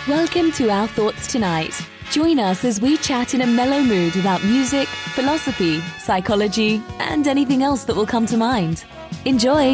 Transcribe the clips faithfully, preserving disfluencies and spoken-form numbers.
Welcome to Our Thoughts Tonight. Join us as we chat in a mellow mood about music, philosophy, psychology, and anything else that will come to mind. Enjoy!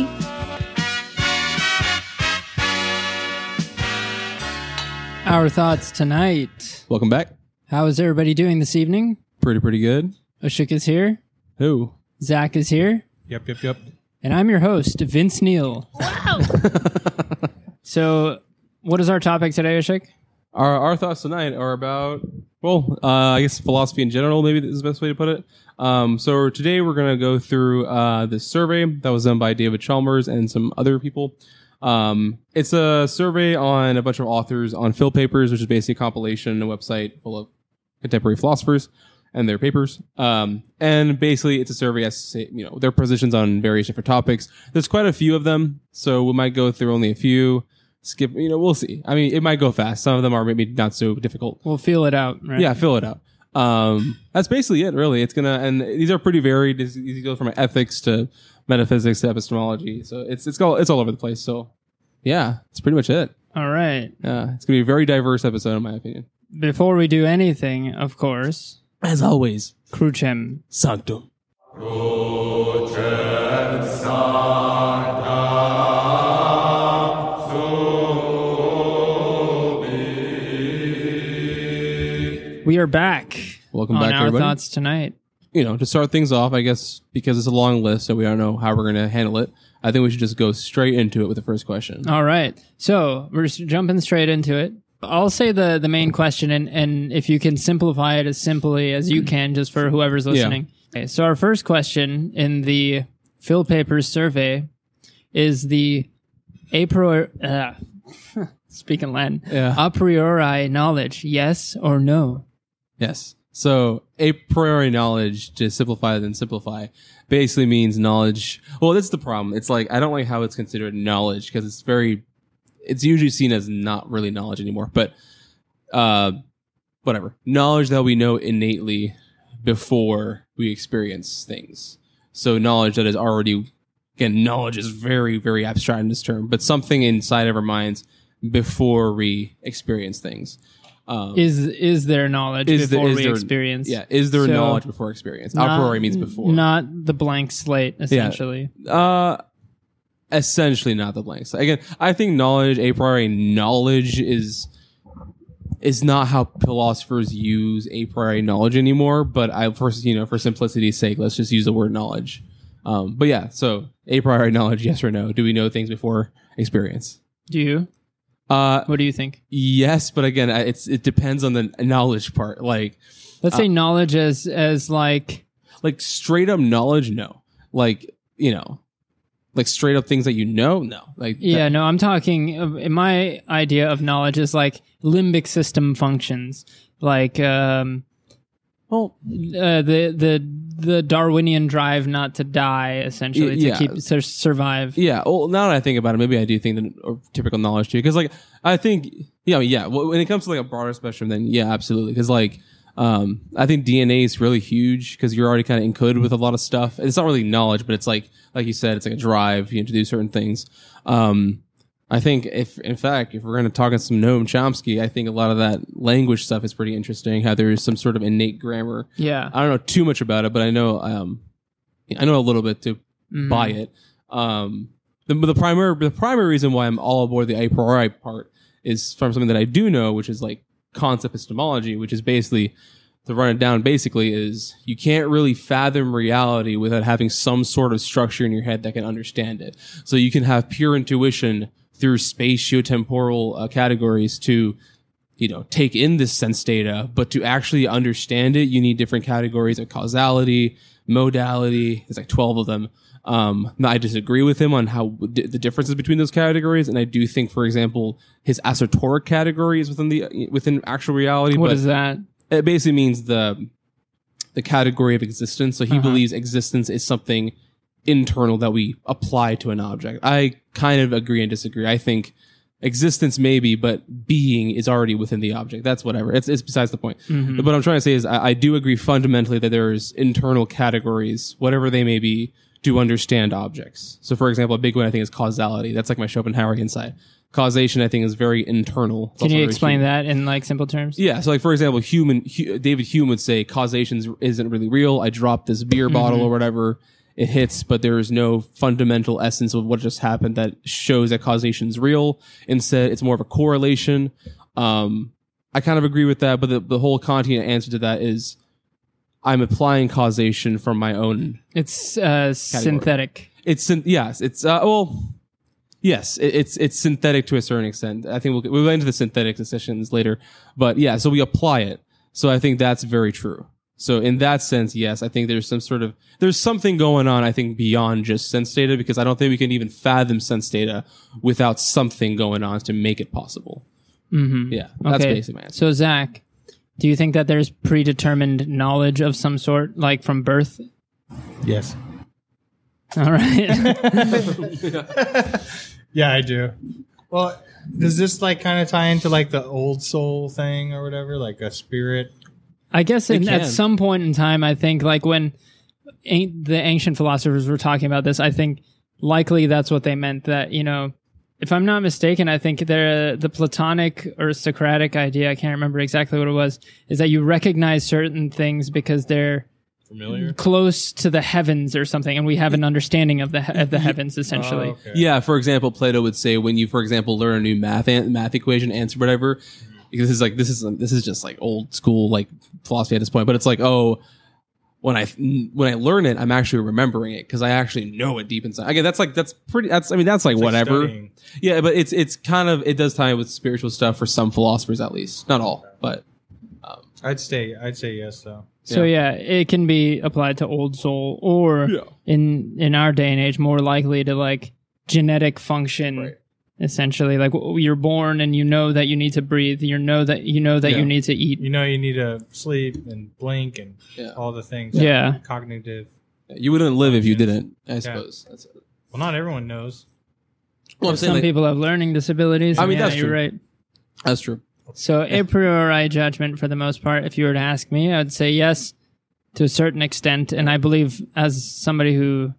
Our Thoughts Tonight. Welcome back. How is everybody doing this evening? Pretty, pretty good. Ashik is here. Who? Zach is here. Yep, yep, yep. And I'm your host, Vince Neal. Wow! So, what is our topic today, Ashik? Our our thoughts tonight are about, well, uh, I guess philosophy in general, maybe is the best way to put it. Um, so today we're going to go through uh, this survey that was done by David Chalmers and some other people. Um, it's a survey on a bunch of authors on Phil Papers, which is basically a compilation, a website full of contemporary philosophers and their papers. Um, and basically it's a survey as to say, you know, their positions on various different topics. There's quite a few of them, so we might go through only a few. Skip, you know, we'll see. I mean, it might go fast. Some of them are maybe not so difficult. We'll feel it out, right? Yeah, fill it out. Um, that's basically it, really. It's gonna, and these are pretty varied. These go from ethics to metaphysics to epistemology. So it's it's all it's all over the place. So yeah, that's pretty much it. All right. Yeah, it's gonna be a very diverse episode, in my opinion. Before we do anything, of course, as always, Crucem Sanctum. Crucem Sanctum. We are back. Welcome on back, Our everybody. Thoughts Tonight. You know, to start things off, I guess because it's a long list, so we don't know how we're gonna handle it. I think we should just go straight into it with the first question. All right. So we're s- jumping straight into it. I'll say the, the main question, and, and if you can simplify it as simply as you can, just for whoever's listening. Okay, so our first question in the Phil Papers survey is the a priori, uh, speaking Latin, Yeah. a priori knowledge, yes or no? Yes. So a priori knowledge, to simplify than simplify, basically means knowledge. Well, that's the problem. It's like, I don't like how it's considered knowledge because it's very, it's usually seen as not really knowledge anymore, but, uh, whatever. Knowledge that we know innately before we experience things. So knowledge that is already, again, knowledge is very, very abstract in this term, but something inside of our minds before we experience things. Um, Is is there knowledge is the- before is we there- experience? Yeah, is there So, knowledge before experience? A Not- priori means before. Not the blank slate, essentially. Uh, essentially not the blank slate. Again, I think knowledge, a priori knowledge is is not how philosophers use a priori knowledge anymore. But I, for you know, for simplicity's sake, let's just use the word knowledge. Um, but yeah, so a priori knowledge, yes or no? Do we know things before experience? Do you? Uh, What do you think? yes, but again, I- it's it depends on the knowledge part. Like. Let's say knowledge as as like Like straight up knowledge, no. Like, you know, like straight up things that you know, no. Like, yeah, that- no, I'm talking of, my idea of knowledge is like limbic system functions, like um well, uh, the the the Darwinian drive not to die, essentially, Y- to yeah. keep to survive. yeah. Well, now that I think about it, maybe I do think that or typical knowledge too. Because, like, I think, yeah, yeah. Well, when it comes to like a broader spectrum, then yeah, absolutely. Because, like, um, I think D N A is really huge because you're already kind of encoded with a lot of stuff. It's not really knowledge, but it's like, like you said, it's like a drive you know, to do certain things. Um, I think if, in fact, if we're going to talk on some Noam Chomsky, I think a lot of that language stuff is pretty interesting. How there is some sort of innate grammar. Yeah. I don't know too much about it, but I know, um, I know a little bit to Mhm. buy it. Um, the, the primary, the primary reason why I'm all aboard the a priori part is from something that I do know, which is like concept epistemology, which is basically, to run it down, basically is you can't really fathom reality without having some sort of structure in your head that can understand it. So you can have pure intuition through spatiotemporal uh, categories to, you know, take in this sense data, but to actually understand it, you need different categories of causality, modality. There's like twelve of them. Um, now I disagree with him on how d- the differences between those categories, and I do think, for example, his acertoric category is within the within actual reality. What but is that? It basically means the the category of existence. So he Uh-huh. believes existence is something internal that we apply to an object. I kind of agree and disagree. I think existence maybe, but being is already within the object. That's whatever. It's it's besides the point. Mhm. But what I'm trying to say is I, I do agree fundamentally that there's internal categories, whatever they may be, to understand objects. So for example, a big one I think is causality. That's like my Schopenhauerian side. causation, I think, is very internal. It's Can you very explain human. that in like simple terms? Yeah, so like for example, human Hu- David Hume would say causation isn't really real. I dropped this beer bottle or whatever, it hits, but there is no fundamental essence of what just happened that shows that causation is real. Instead, it's more of a correlation. Um, I kind of agree with that, but the, the whole Kantian answer to that is I'm applying causation from my own. It's uh, synthetic. It's syn- yes, it's uh, well, yes, it, it's it's synthetic to a certain extent. I think we'll we'll get into the synthetic decisions later, but yeah, so we apply it. So I think that's very true. So in that sense, yes, I think there's some sort of there's something going on. I think beyond just sense data, because I don't think we can even fathom sense data without something going on to make it possible. Mm-hmm. Yeah, that's okay. basically my answer. So Zach, do you think that there's predetermined knowledge of some sort, like from birth? Yes. All right. Yeah, I do. Well, does this like kind of tie into like the old soul thing or whatever, like a spirit? I guess in, at can. some point in time, I think like when an- the ancient philosophers were talking about this, I think likely that's what they meant. That, you know, if I'm not mistaken, I think they're, the Platonic or Socratic idea, I can't remember exactly what it was, is that you recognize certain things because they're Familiar? close to the heavens or something, and we have an understanding of the he- of the heavens essentially. Oh, okay. Yeah, for example, Plato would say when you, for example, learn a new math an- math equation, answer whatever, because this is like this is this is just like old school like philosophy at this point. But it's like, oh, when I when I learn it, I'm actually remembering it because I actually know it deep inside. Again, that's like that's pretty. That's I mean that's like It's like whatever. studying. Yeah, but it's it's kind of it does tie in with spiritual stuff for some philosophers at least, not all, but I'd stay. I'd say yes, though. So yeah, it can be applied to old soul, or Yeah. in in our day and age, more likely to like genetic function. Right. Essentially, like w- you're born and you know that you need to breathe. You know that you know that Yeah. you need to eat. You know, you need to sleep and blink and Yeah. all the things. Yeah. Cognitive. you wouldn't live if you didn't. I suppose. That's it. Well, not everyone knows. Well, I'm saying Some like, people have learning disabilities. I and mean, yeah, that's you're true. right. that's true. So a priori judgment, for the most part, if you were to ask me, I would say yes to a certain extent. And I believe, as somebody who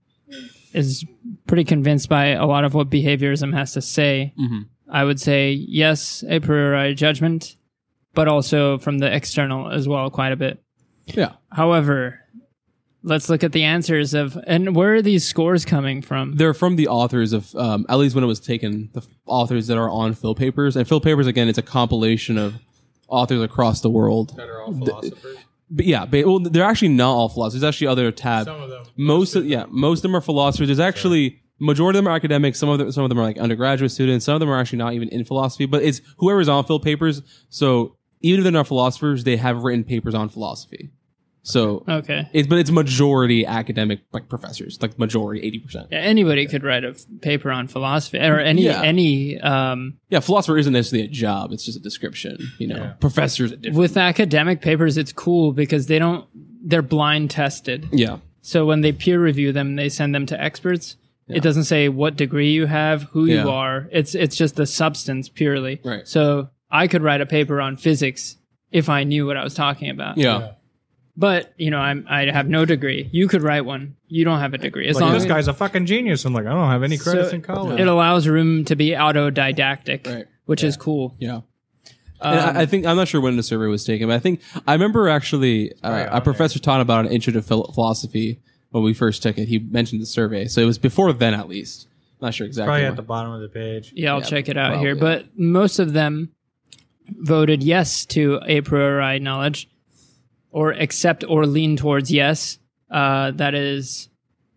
is pretty convinced by a lot of what behaviorism has to say, Mhm. I would say yes, a priori judgment, but also from the external as well, quite a bit. Yeah. However, let's look at the answers of, and where are these scores coming from? They're from the authors of, um, at least when it was taken, the f- authors that are on Phil Papers. And Phil Papers, again, it's a compilation of authors across the world. That are all philosophers. But yeah, but, well, they're actually not all philosophers. There's actually other tabs. Some of them. Most of, yeah, most of them are philosophers. There's actually majority of them are academics. Some of them, some of them are like undergraduate students. Some of them are actually not even in philosophy. But it's whoever's on Phil Papers. So even if they're not philosophers, they have written papers on philosophy. So Okay. it's but it's majority academic like professors, like majority eighty percent. Yeah, anybody could write a f- paper on philosophy, or any Yeah. any um, Yeah, philosopher isn't necessarily a job; it's just a description. You know, Yeah. professors. Are different. with academic papers. It's cool because they don't they're blind tested. Yeah, So when they peer review them, they send them to experts. It doesn't say what degree you have, who Yeah. you are. It's it's just the substance purely. Right. So I could write a paper on physics if I knew what I was talking about. yeah. Yeah. But you know, I'm I have no degree. You could write one. You don't have a degree. As Like, long this as guy's a fucking genius. I'm like, I don't have any credits So in college. it allows room to be autodidactic, Right. which is cool. Yeah. And I, I think I'm not sure when the survey was taken, but I think I remember actually uh, Right on a professor taught about an intro to phil- philosophy when we first took it. He mentioned the survey, so it was before then at least. Not sure exactly. Probably when. at the bottom of the page. Yeah, I'll Yeah, check it out probably, here. yeah. But most of them voted yes to a priori knowledge, or accept or lean towards yes. Uh, that is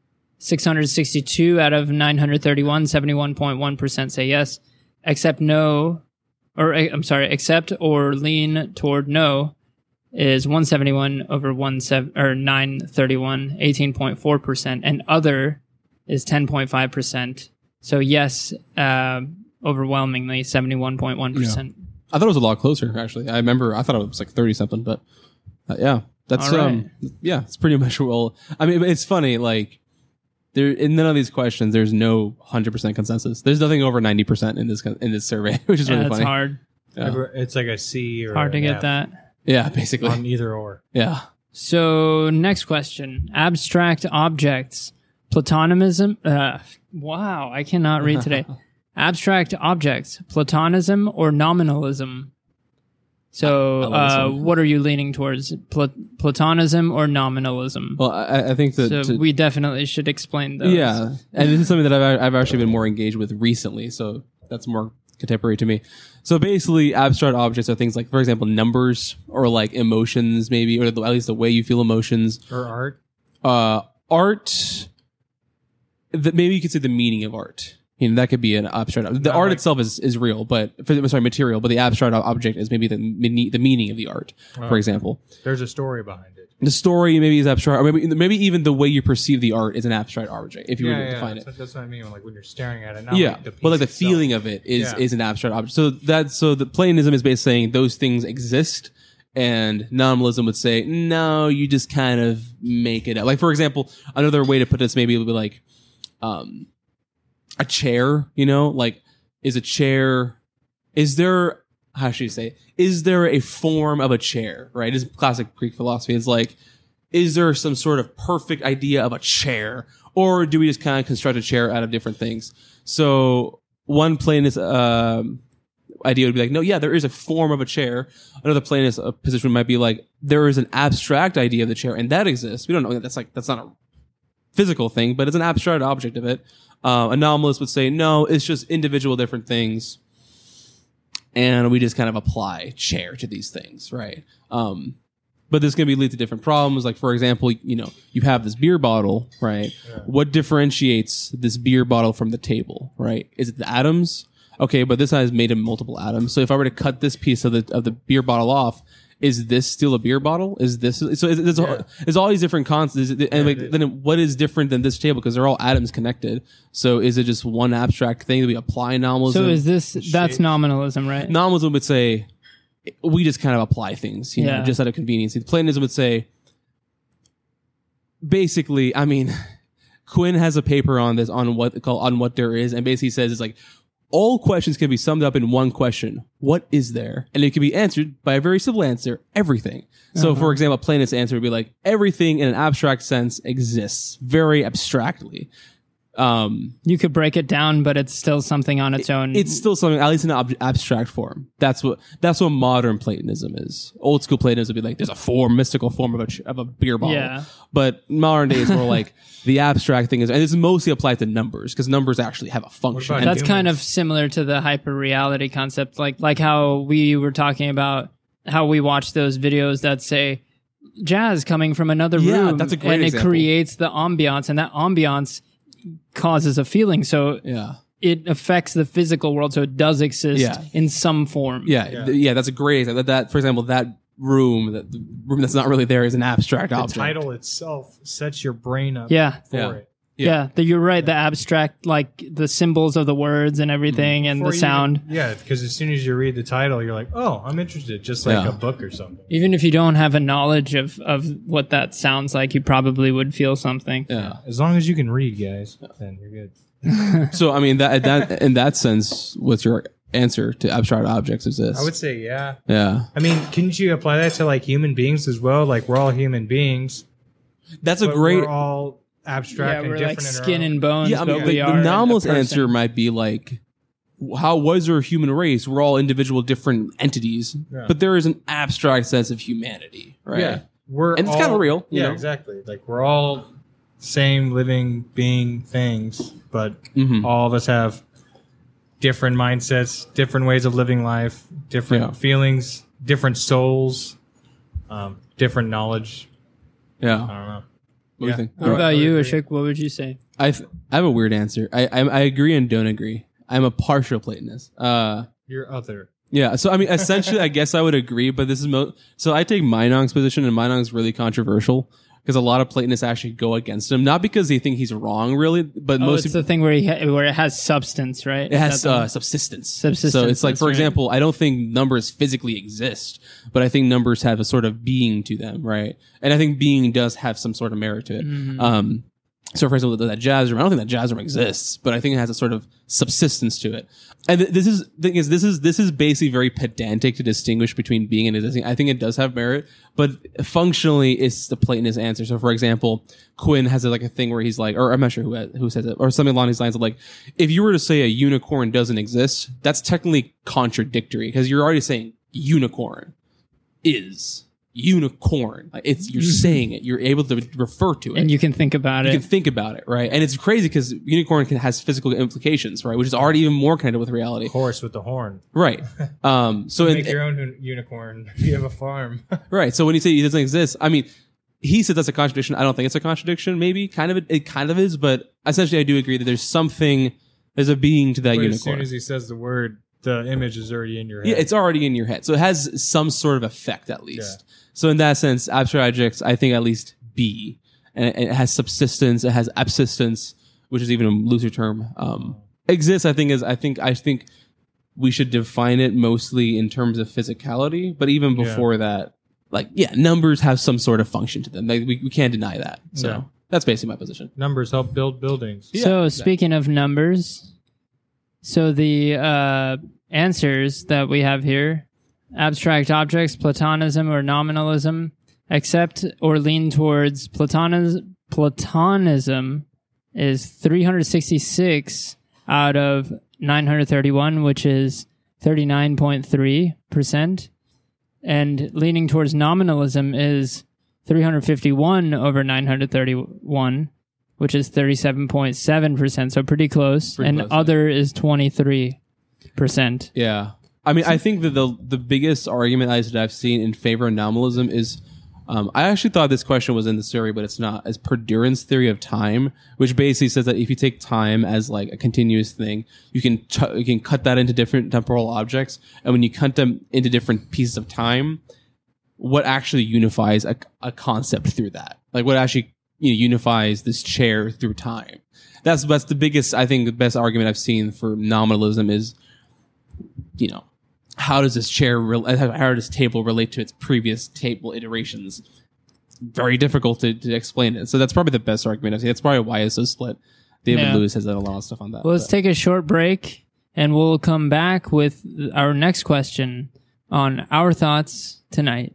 six hundred sixty-two out of nine hundred thirty-one, seventy-one point one percent say yes. Accept no, or uh, I'm sorry, accept or lean toward no is one seventy-one over one seven or nine thirty-one, eighteen point four percent, and other is ten point five percent. So yes, uh, overwhelmingly seventy-one point one percent. I thought it was a lot closer. Actually, I remember I thought it was like thirty something, but uh, yeah, that's All right. um, yeah, it's pretty much well. I mean, it's funny like. There in none of these questions, there's no one hundred percent consensus. There's nothing over ninety percent in this con- in this survey, which is Yeah, really that's funny. hard. Yeah. It's like a C or Hard to an get F that. Yeah, basically. on either or. Yeah. So next question: abstract objects, platonism. Uh, wow, I cannot read today. Abstract objects, Platonism or nominalism? So, I- I love this uh, one. what are you leaning towards, Pla- Platonism or nominalism? Well, I, I think that so to- we definitely should explain those. yeah, and this is something that I've I've actually been more engaged with recently, so that's more contemporary to me. So basically, abstract objects are things like, for example, numbers or like emotions, maybe, or the, at least the way you feel emotions. Or art. Uh, art. The, maybe you could say the meaning of art. You know, that could be an abstract. The Not art like- itself is, is real, but for, sorry, material. But the abstract object is maybe the the meaning of the art. For example, There's a story behind it. the story maybe is abstract, or maybe maybe even the way you perceve the art is an abstract object. If you Yeah, were to yeah, define that's, it. that's what I mean. Like when you're staring at it. Not Yeah, like the but like the piece itself. feeling of it is Yeah. is an abstract object. So that so the Platonism is basically saying those things exist, and nominalism would say no, you just kind of make it up. Like for example, another way to put this maybe would be like, um, a chair. You know, like is a chair? Is there? How should you say? Is there a form of a chair? Right? It's classic Greek philosophy. It's like, is there some sort of perfect idea of a chair, or do we just kind of construct a chair out of different things? So one Platonist um, idea would be like, no, yeah, there is a form of a chair. Another Platonist uh, position might be like, there is an abstract idea of the chair, and that exists. We don't know. That's like that's not a physical thing, but it's an abstract object of it. Uh, a nominalist would say, no, it's just individual different things, and we just kind of apply chair to these things, right? Um, but this can be lead to different problems. Like, for example, you know, you have this beer bottle, right? What differentiates this beer bottle from the table, right? Is it the atoms? Okay, but this is made of multiple atoms. So if I were to cut this piece of the of the beer bottle off, is this still a beer bottle? Is this so? It's, it's, Yeah. it's all these different constants. And Yeah, like, it is. then what is different than this table? Because they're all atoms connected. So is it just one abstract thing that we apply nominalism? So is this, that's shapes. nominalism, right? Nominalism would say we just kind of apply things, you know, Yeah. just out of convenience. Platonism would say basically, I mean, Quinn has a paper on this on what called on what there is, and basically says it's like all questions can be summed up in one question: what is there? And it can be answered by a very simple answer: everything. So, for example, a Platonist answer would be like everything in an abstract sense exists, very abstractly. Um, You could break it down, but it's still something on its own. it's still something, at least in an ob- abstract form. That's what that's what modern Platonism is. Old school Platonism would be like, there's a form, mystical form of a ch- of a beer bottle. Yeah. But modern day is more like the abstract thing is, and it's mostly applied to numbers because numbers actually have a function. about And That's kind of humans? similar to the hyper reality concept, like like how we were talking about how we watch those videos that say jazz coming from another Yeah, room, that's a great and example. it creates the ambiance, and that ambiance causes a feeling. So yeah. it affects the physical world, so it does exist Yeah. in some form. Yeah, Yeah. th- yeah, that's a great example. That, that, for example, that room, that the room that's not really there, is an abstract The object. title itself sets your brain up Yeah. for Yeah. it. Yeah, the, you're right. The abstract, like the symbols of the words and everything, and Before the you sound. even- yeah, because as soon as you read the title, you're like, oh, I'm interested, just like Yeah. a book or something. Even if you don't have a knowledge of, of what that sounds like, you probably would feel something. Yeah. As long as you can read, guys, then you're good. So, I mean, that, that in that sense, what's your answer to abstract objects is this? I would say, yeah. yeah. I mean, couldn't you apply that to like human beings as well? Like we're all human beings. That's a but great. We're all abstract Yeah, and we're different like in our skin own- and bones, Yeah, I mean, but the, we the are a nominalist person. answer might be like, how was there a human race? We're all individual, different entities, Yeah. but there is an abstract sense of humanity, right? Yeah, we're And it's all- kinda real, you Yeah, know? exactly. Like we're all same living being things, but Mhm. all of us have different mindsets, different ways of living life, different Yeah. feelings, different souls, um, different knowledge. Yeah. I don't know. What do Yeah. you think? What I about would you, agree. Ashik? What would you say? I th- I have a weird answer. I, I I agree and don't agree. I'm a partial Platonist. Uh, You're other. yeah. So I mean, essentially, I guess I would agree, but this is mo- so I take Meinong's position, and Meinong's really controversial because a lot of Platonists actually go against him, not because they think he's wrong, really, but Oh, most it's the thing where he ha- where it has substance, right? it Is has that the uh, one? subsistence. Subsistence, So it's like, that's for right. example, I don't think numbers physically exist, but I think numbers have a sort of being to them, right? And I think being does have some sort of merit to it. Mm-hmm. Um, So, for example, that jazz room, I don't think that jazz room exists, but I think it has a sort of subsistence to it. And th- this is, thing is, this is, this is basically very pedantic to distinguish between being and existing. I think it does have merit, but functionally it's the Platonist answer. So, for example, Quinn has a, like a thing where he's like, or I'm not sure who, who says it, or something along these lines of like, if you were to say a unicorn doesn't exist, that's technically contradictory because you're already saying unicorn is. Unicorn. Like it's you're saying it. You're able to refer to it, and you can think about you it. can think about it, right? And it's crazy because unicorn can, has physical implications, right? Which is already even more connected with reality, Horse with the horn. right? Um, so Make in, your own uni- unicorn. You have a farm. right. So when you say it doesn't exist, I mean, he said that's a contradiction. I don't think it's a contradiction. Maybe kind of it kind of is, but essentially, I do agree that there's something. There's a being to that But unicorn. as soon as he says the word, the image is already in your head. Yeah, it's already in your head. So it has some sort of effect at least. Yeah. So in that sense, abstract objects, I think at least be. And it, it has subsistence, it has absistence, which is even a looser term. Um, exists, I think, is I think I think we should define it mostly in terms of physicality, but even before yeah. that, like, yeah, numbers have some sort of function to them. Like, we, we can't deny that. So yeah. that's basically my position. Numbers help build buildings. Yeah, so exactly. Speaking of numbers, so the uh, answers that we have here, abstract objects, Platonism or nominalism, accept or lean towards Platonism, Platonism is three hundred sixty-six out of nine hundred thirty-one, which is thirty-nine point three percent. And leaning towards nominalism is three hundred fifty-one over nine hundred thirty-one, which is thirty-seven point seven percent. So pretty close. Pretty and close, other yeah. is twenty-three percent. Yeah. I mean, I think that the the biggest argument that I've seen in favor of nominalism is, um, I actually thought this question was in the theory, but it's not. It's Perdurant's theory of time, which basically says that if you take time as like a continuous thing, you can ch- you can cut that into different temporal objects, and when you cut them into different pieces of time, what actually unifies a, a concept through that? Like what actually you know, unifies this chair through time? That's that's the biggest, I think, the best argument I've seen for nominalism is, you know. How does this chair, re- how does this table relate to its previous table iterations? Very difficult to, to explain it. So that's probably the best argument. I think that's probably why it's so split. David yeah. Lewis has done a lot of stuff on that. Well, let's but. take a short break, and we'll come back with our next question on our thoughts tonight.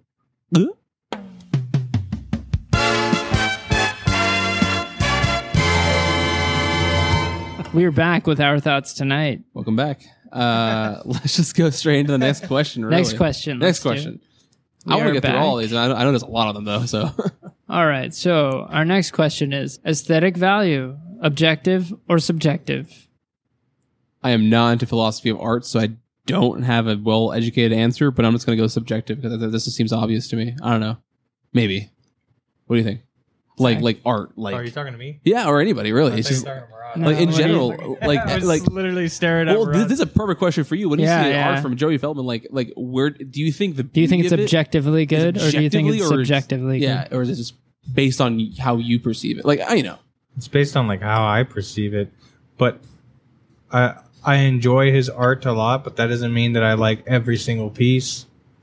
We're back with our thoughts tonight. Welcome back. Uh, let's just go straight into the next question. Really. Next question. Next question. I want to get back. through all these. I know, I know there's a lot of them though. So, all right. So our next question is aesthetic value, objective or subjective? I am not into philosophy of art, so I don't have a well-educated answer. But I'm just going to go subjective because this just seems obvious to me. I don't know. Maybe. What do you think? Like, like art. Like, oh, are you talking to me? Yeah, or anybody really. It's just. No, like in general, like I was like literally staring at. Well, this, this is a perfect question for you. When you yeah, see yeah. art from Joey Feldman, like like where do you think the do you think it's objectively it, good, or do you think it's subjectively yeah, good? or is it just based on how you perceive it? Like I you know, it's based on like how I perceive it, but I I enjoy his art a lot, but that doesn't mean that I like every single piece.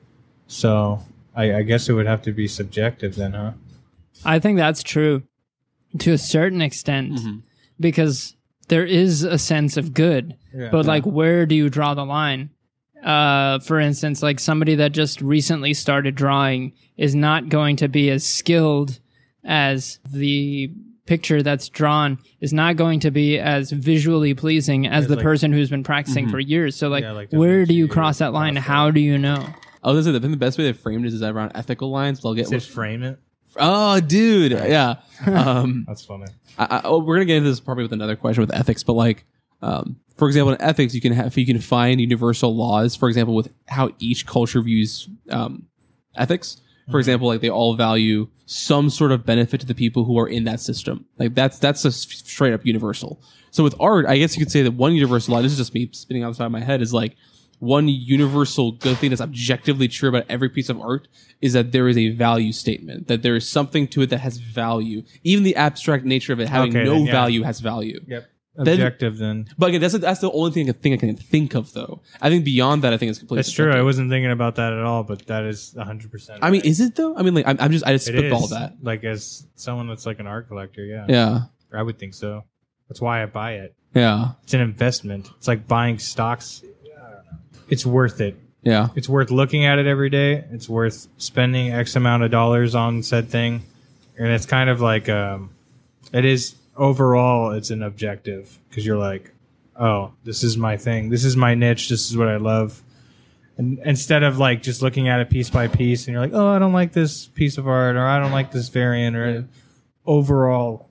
So I, I guess it would have to be subjective then, huh? I think that's true to a certain extent. Mm-hmm. Because there is a sense of good, yeah, but like, yeah. where do you draw the line? Uh, for instance, like somebody that just recently started drawing is not going to be as skilled as the picture that's drawn is not going to be as visually pleasing as it's the like, person who's been practicing mm-hmm. for years. So like, yeah, like where do you cross that line? How do you know? I was gonna say, I think the best way to frame this is around ethical lines. But I'll get just frame it. Oh, dude, yeah. Um, That's funny. I, I, oh, we're gonna get into this probably with another question with ethics, but like, um, for example, in ethics, you can have you can find universal laws. For example, with how each culture views um, ethics. For mm-hmm. example, like they all value some sort of benefit to the people who are in that system. Like that's that's a straight up universal. So with art, I guess you could say that one universal law. This is just me spinning outside my head. Is like. One universal good thing that's objectively true about every piece of art is that there is a value statement, that there is something to it that has value. Even the abstract nature of it having okay, no then, yeah. value has value. Yep. Objective then. then. But again, that's that's the only thing I think I can think of though. I think beyond that, I think it's completely That's subjective. True. I wasn't thinking about that at all, but that is one hundred percent I mean, is it though? I mean, like, I'm, I'm just, I just spitballed that. Like, as someone that's like an art collector, yeah. Yeah. I would think so. That's why I buy it. Yeah. It's an investment. It's like buying stocks. It's worth it. Yeah. It's worth looking at it every day. It's worth spending X amount of dollars on said thing. And it's kind of like, um, it is overall, it's an objective because you're like, oh, this is my thing. This is my niche. This is what I love. And instead of like just looking at it piece by piece and you're like, oh, I don't like this piece of art or I don't like this variant or Yeah. overall,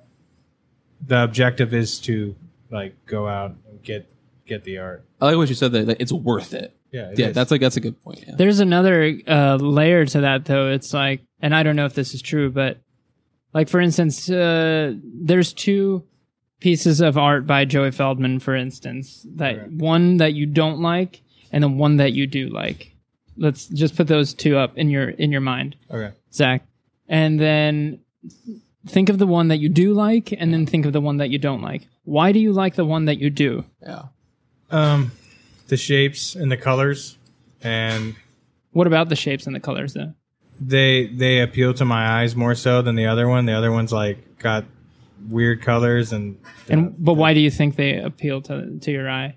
the objective is to like go out and get get the art. I like what you said that, that it's worth it. Yeah, it Yeah, is. that's like that's a good point. Yeah. There's another uh, layer to that, though. It's like, and I don't know if this is true, but like, for instance, uh, there's two pieces of art by Joey Feldman, for instance, that Okay. one that you don't like and then one that you do like. Let's just put those two up in your in your mind, Okay. Zach, and then think of the one that you do like, and then think of the one that you don't like. Why do you like the one that you do? Yeah. Um, the shapes and the colors, and What about the shapes and the colors, though? they they appeal to my eyes more so than the other one. The other one's like got weird colors and. And but why do you think they appeal to to your eye?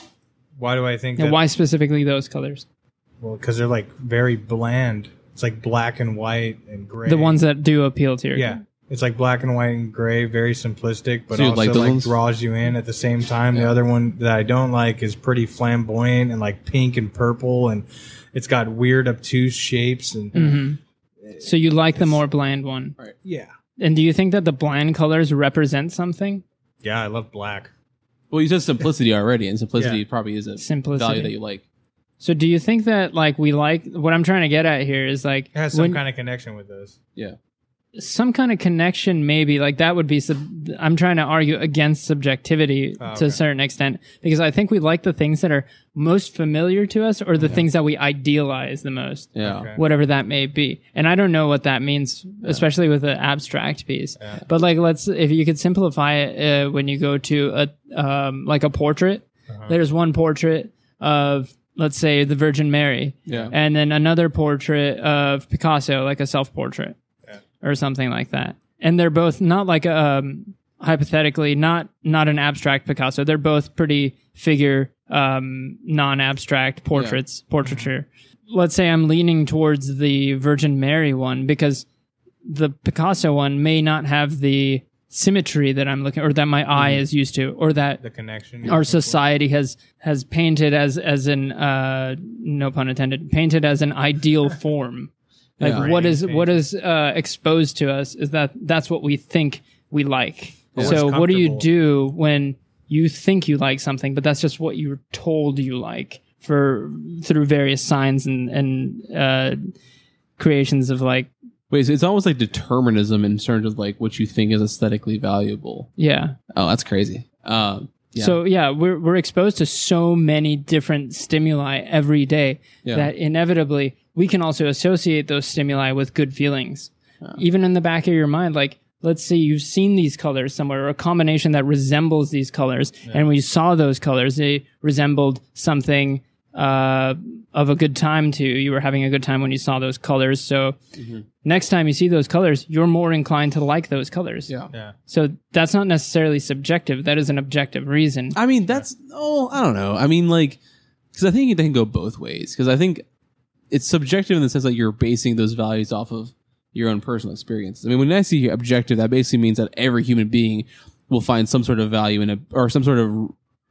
Why do I think And that? why specifically those colors? Well, because they're like very bland. It's like black and white and gray. The ones that do appeal to your Yeah. It's like black and white and gray, very simplistic, but So you also like like, those ones? draws you in at the same time. The Yeah. other one that I don't like is pretty flamboyant and like pink and purple, and it's got weird obtuse shapes and hmm So you like the more bland one. yeah, And do you think that the bland colors represent something? yeah. I love black. Well, you said simplicity already, and simplicity Yeah. probably is a Simplicity. value that you like. So do you think that like we like what I'm trying to get at here is like It has some when- kind of connection with those. Yeah. some kind of connection, maybe like that would be sub- I'm trying to argue against subjectivity Oh, to a okay. certain extent, because I think we like the things that are most familiar to us or the things that we idealize the most, Yeah. Okay. whatever that may be. And I don't know what that means, especially with the abstract piece. Yeah. But like, let's, if you could simplify it, uh, when you go to a, um, like a portrait, Uh-huh. there's one portrait of, let's say, the Virgin Mary, Yeah. and then another portrait of Picasso, like a self-portrait Yeah. or something like that. And they're both not like, um, hypothetically, not, not an abstract Picasso. They're both pretty figure, um, non-abstract portraits, portraiture. Let's say I'm leaning towards the Virgin Mary one because the Picasso one may not have the symmetry that I'm looking, or that my eye is used to, or that The connection. our society has has painted as as an uh no pun intended, painted as an ideal form. Like Yeah. what is Painting. what is uh exposed to us is that that's what we think we like. But So what's what do you comfortable? do when you think you like something, but that's just what you're told you like for through various signs and and uh creations of like Wait, so it's almost like determinism in terms of like what you think is aesthetically valuable. yeah. Oh, that's crazy. Um, yeah. So yeah, we're we're exposed to so many different stimuli every day Yeah. that inevitably we can also associate those stimuli with good feelings. Even in the back of your mind, like let's say you've seen these colors somewhere or a combination that resembles these colors, and when you saw those colors, they resembled something uh, of a good time to you. You were having a good time when you saw those colors. So next time you see those colors, you're more inclined to like those colors. yeah. Yeah. So that's not necessarily subjective. That is an objective reason. I mean, that's oh, I don't know. I mean, like, because I think they can go both ways. Because I think it's subjective in the sense that you're basing those values off of your own personal experiences. I mean, when I see objective, that basically means that every human being will find some sort of value in a or some sort of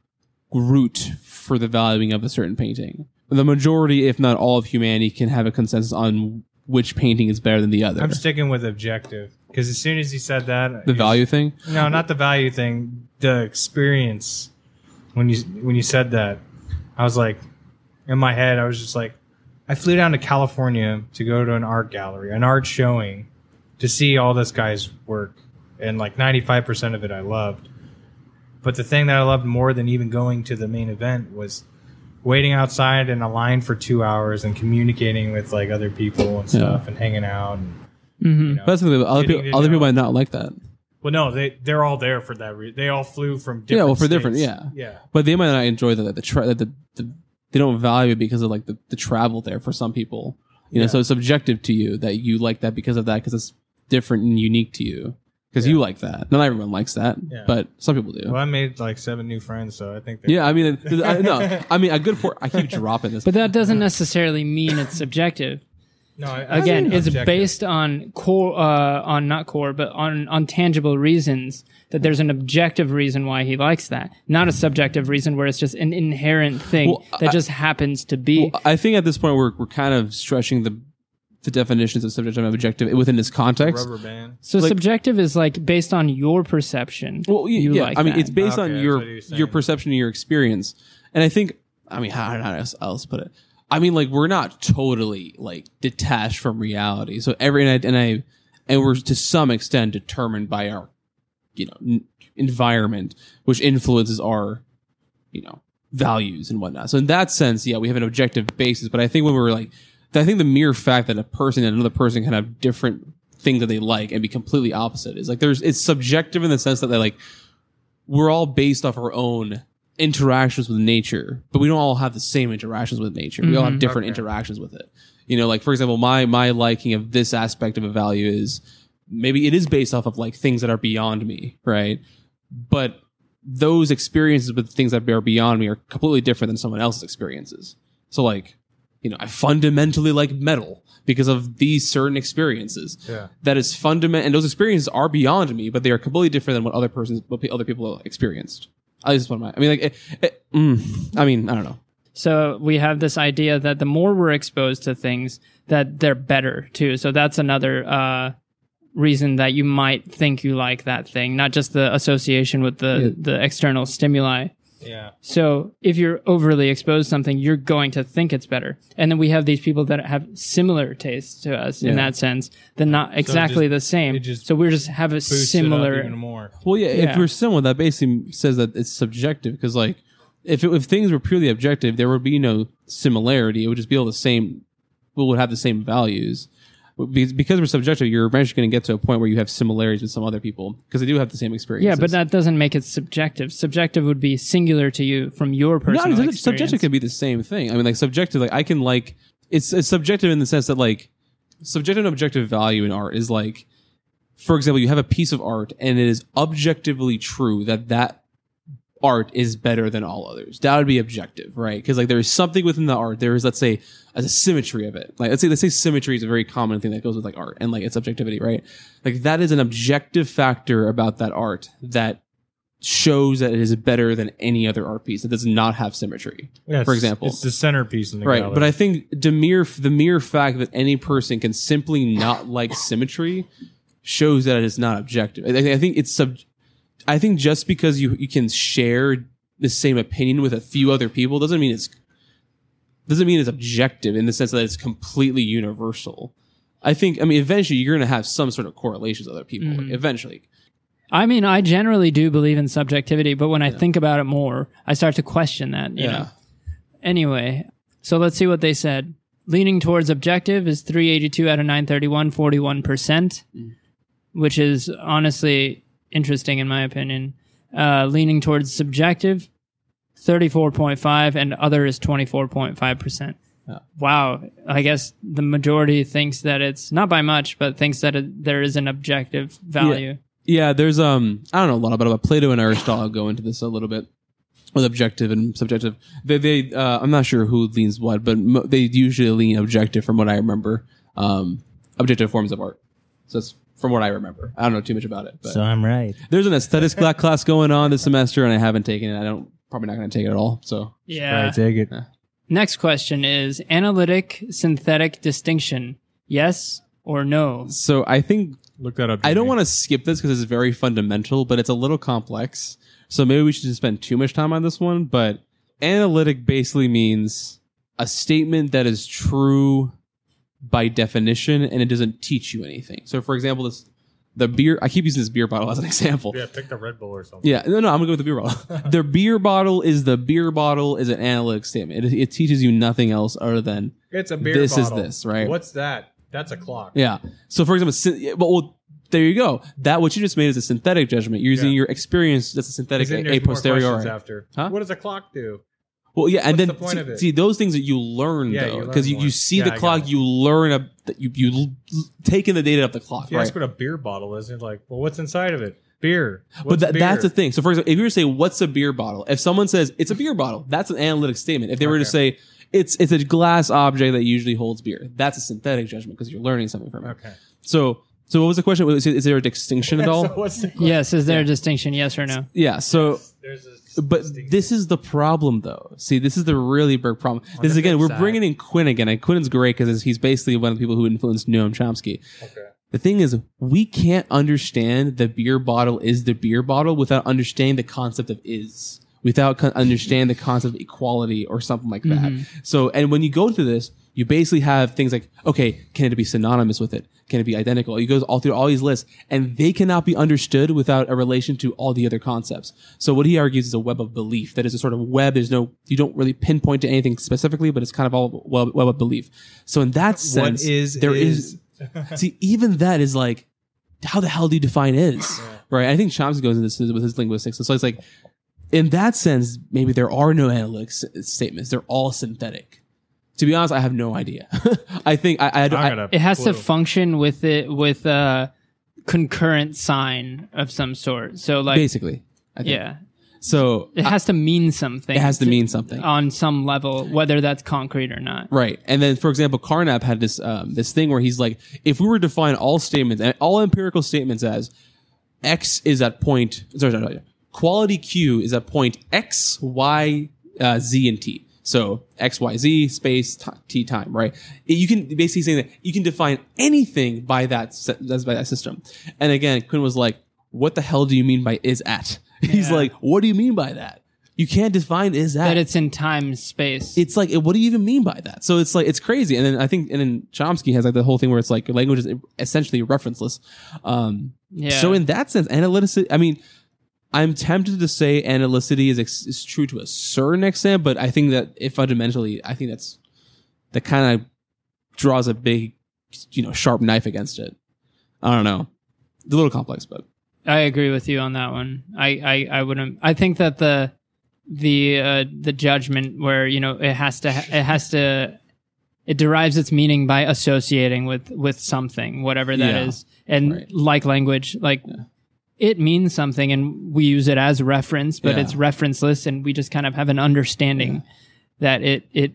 root for the valuing of a certain painting. The majority, if not all, of humanity can have a consensus on which painting is better than the other. I'm sticking with objective because as soon as he said that, the he- value thing. No, not the value thing. The experience. When you when you said that, I was like, in my head, I was just like, I flew down to California to go to an art gallery, an art showing, to see all this guy's work, and like ninety-five percent of it I loved. But the thing that I loved more than even going to the main event was waiting outside in a line for two hours and communicating with like other people and stuff and hanging out. And, Mm-hmm. you know, That's the thing. Other getting people, to other people know- might not like that. Well, no, they they're all there for that reason. They all flew from different. Yeah, well, for states. different, yeah. yeah. But they might not enjoy the the, tra- the, the they don't value it because of like the, the travel there for some people. You know, Yeah. so it's subjective to you that you like that because of that because it's different and unique to you. because Yeah. you like that. Not everyone likes that, Yeah. but some people do. Well, I made like seven new friends, so I think. That Yeah, I mean, it- I, no, I mean a good por- I keep dropping this, But that doesn't necessarily mean it's subjective. No, I, I Again, think it's objective. based on core, uh, on not core, but on on tangible reasons. That there's an objective reason why he likes that, not a subjective reason where it's just an inherent thing Well, that I- just happens to be. Well, I think at this point we're we're kind of stretching the the definitions of subjective and objective within this context. Rubber band. so like- subjective is like based on your perception. Well, y- you yeah, like I mean, that. it's based Okay, on that's your what you're saying. your perception and your experience, and I think, I mean, how, how else- else put it? I mean, like we're not totally like detached from reality. So every and I and, I, and we're to some extent determined by our, you know, n- environment, which influences our, you know, values and whatnot. So in that sense, yeah, we have an objective basis. But I think when we're like, I think the mere fact that a person and another person can have different things that they like and be completely opposite is like there's it's subjective in the sense that they like we're all based off our own interactions with nature, but we don't all have the same interactions with nature. We all have different Okay. interactions with it. You know, like for example, my my liking of this aspect of a value is maybe it is based off of like things that are beyond me, right? But those experiences with things that are beyond me are completely different than someone else's experiences. So like, you know, I fundamentally like metal because of these certain experiences. Yeah. That is fundamental, and those experiences are beyond me, but they are completely different than what other persons, what pe- other people experienced. I just want my, I mean, like, it, it, mm, I mean, I don't know. So we have this idea that the more we're exposed to things, that they're better too. So that's another uh, reason that you might think you like that thing, not just the association with the, Yeah. the external stimuli. Yeah. So if you're overly exposed to something, you're going to think it's better. And then we have these people that have similar tastes to us in Yeah. that sense. They're not exactly just- the same. it just So we just have a Boosts it up similar. even more. Well, yeah, Yeah. if we're similar, that basically says that it's subjective because, like, if it, if things were purely objective, there would be no similarity. It would just be all the same. We would have the same values. Because because we're subjective, you're eventually going to get to a point where you have similarities with some other people because they do have the same experiences. Yeah, but that doesn't make it subjective. Subjective would be singular to you from your personal no, experience. subjective can be the same thing. I mean, like subjective, like I can like it's it's subjective in the sense that like subjective and objective value in art is like, for example, you have a piece of art and it is objectively true that that art is better than all others. That would be objective, right? Because like there is something within the art. There is, let's say, as a symmetry of it. Like let's say let's say symmetry is a very common thing that goes with like art and like its objectivity, right? Like that is an objective factor about that art that shows that it is better than any other art piece that does not have symmetry. Yeah, for it's- example, it's the centerpiece in the right? gallery. But I think the mere the mere fact that any person can simply not like symmetry shows that it is not objective. I, I think it's sub. I think just because you you can share the same opinion with a few other people doesn't mean it's doesn't mean it's objective in the sense that it's completely universal. I think I mean eventually you're going to have some sort of correlations with other people. Like, eventually, I mean, I generally do believe in subjectivity, but when I think about it more, I start to question that, you Yeah. know. Anyway, so let's see what they said. Leaning towards objective is three eighty-two out of nine thirty-one, forty-one percent, which is honestly interesting in my opinion. Uh, leaning towards subjective, thirty-four point five, and other is twenty-four point five percent. Yeah. Wow. I guess the majority thinks that it's, not by much, but thinks that it, there is an objective value. Yeah, there's um I don't know a lot about it, but Plato and Aristotle go into this a little bit with objective and subjective. They they uh, I'm not sure who leans what, but mo- they usually lean objective from what I remember. Um, objective forms of art. So that's from what I remember. I don't know too much about it, but So I'm right. there's an aesthetics cla- class going on this semester, and I haven't taken it. I don't probably not going to take it at all. So Yeah. I take it. Next question is analytic synthetic distinction. Yes or no? so I think Look that up. I don't want to skip this because it's very fundamental, but it's a little complex. So maybe we should just spend too much time on this one. But analytic basically means a statement that is true by definition and it doesn't teach you anything. So for example, this the beer I keep using this beer bottle as an example. Yeah, pick the Red Bull or something. Yeah, no, no, I'm gonna go with the beer bottle. The beer bottle is the beer bottle is an analytic statement. It, it teaches you nothing else other than It's a beer This is bottle. this, right? What's that? That's a clock. yeah. So for example, syn- yeah, but well, there you go. That what you just made is a synthetic judgment. You're using Yeah. your experience. That's a synthetic Because then a, there's a more questions posteriori. after. Huh? What does a clock do? Well, yeah, and What's then the point see, of it? see those things that you learn Yeah, you though, learn because you, more. you see Yeah, the I clock, got it. you learn a you you l- take in the data of the clock, If you right? ask what a beer bottle is, it's like, well, what's inside of it? Beer. But What's that, beer? that's the thing. So, for example, if you were to say, "What's a beer bottle?" If someone says it's a beer bottle, that's an analytic statement. If they were to Okay. say it's it's a glass object that usually holds beer, that's a synthetic judgment because you're learning something from it. Okay. So, so what was the question? Was, is there a distinction at all? So what's the question? Yes, is there a distinction? Yes or no? Yeah. So, There's a but distinct- this is the problem, though. See, this is the really big problem. This is the again, flip we're side- bringing in Quinn again, and Quinn's great because he's basically one of the people who influenced Noam Chomsky. Okay. The thing is, we can't understand the beer bottle is the beer bottle without understanding the concept of is, without con- understanding the concept of equality or something like that. So, and when you go through this, you basically have things like, okay, can it be synonymous with it? Can it be identical? You go all through all these lists, and they cannot be understood without a relation to all the other concepts. So, what he argues is a web of belief. That is a sort of web. There's no, you don't really pinpoint to anything specifically, but it's kind of all web, web of belief. So, in that sense, is there is. See, even that is like, how the hell do you define is? Right? I think Chomsky goes into this with his linguistics. So it's like, in that sense, maybe there are no analytic s- statements. They're all synthetic. To be honest, I have no idea. I think I, I, don't- I I, got a It has clue. to function with it with a concurrent sign of some sort. So like, basically, I think. yeah, So it has to mean something. it has to mean something. on some level, whether that's concrete or not. Right. And then, for example, Carnap had this um, this thing where he's like, if we were to define all statements, and all empirical statements as X is at point, sorry, sorry, sorry, quality Q is at point X, Y, uh, Z, and T. So X, Y, Z, space, t, t time, right? You can basically say that you can define anything by that, se- that's by that system. And again, Quinn was like, what the hell do you mean by is at? He's Yeah. like, what do you mean by that? You can't define is at. That it's in time space. It's like, what do you even mean by that? So it's like, it's crazy. And then I think, and then Chomsky has like the whole thing where it's like language is essentially referenceless. Um, Yeah. So in that sense, analyticity, I mean, I'm tempted to say analyticity is, ex- is true to a certain extent, but I think that if fundamentally, I think that's, that kind of draws a big, you know, sharp knife against it. I don't know. It's a little complex, but. I agree with you on that one. I, I, I wouldn't. I think that the the uh, the judgment where you know it has to it has to it derives its meaning by associating with with something, whatever that Yeah. is, and Right. like language, like it means something, and we use it as reference, but Yeah. it's referenceless, and we just kind of have an understanding that it it,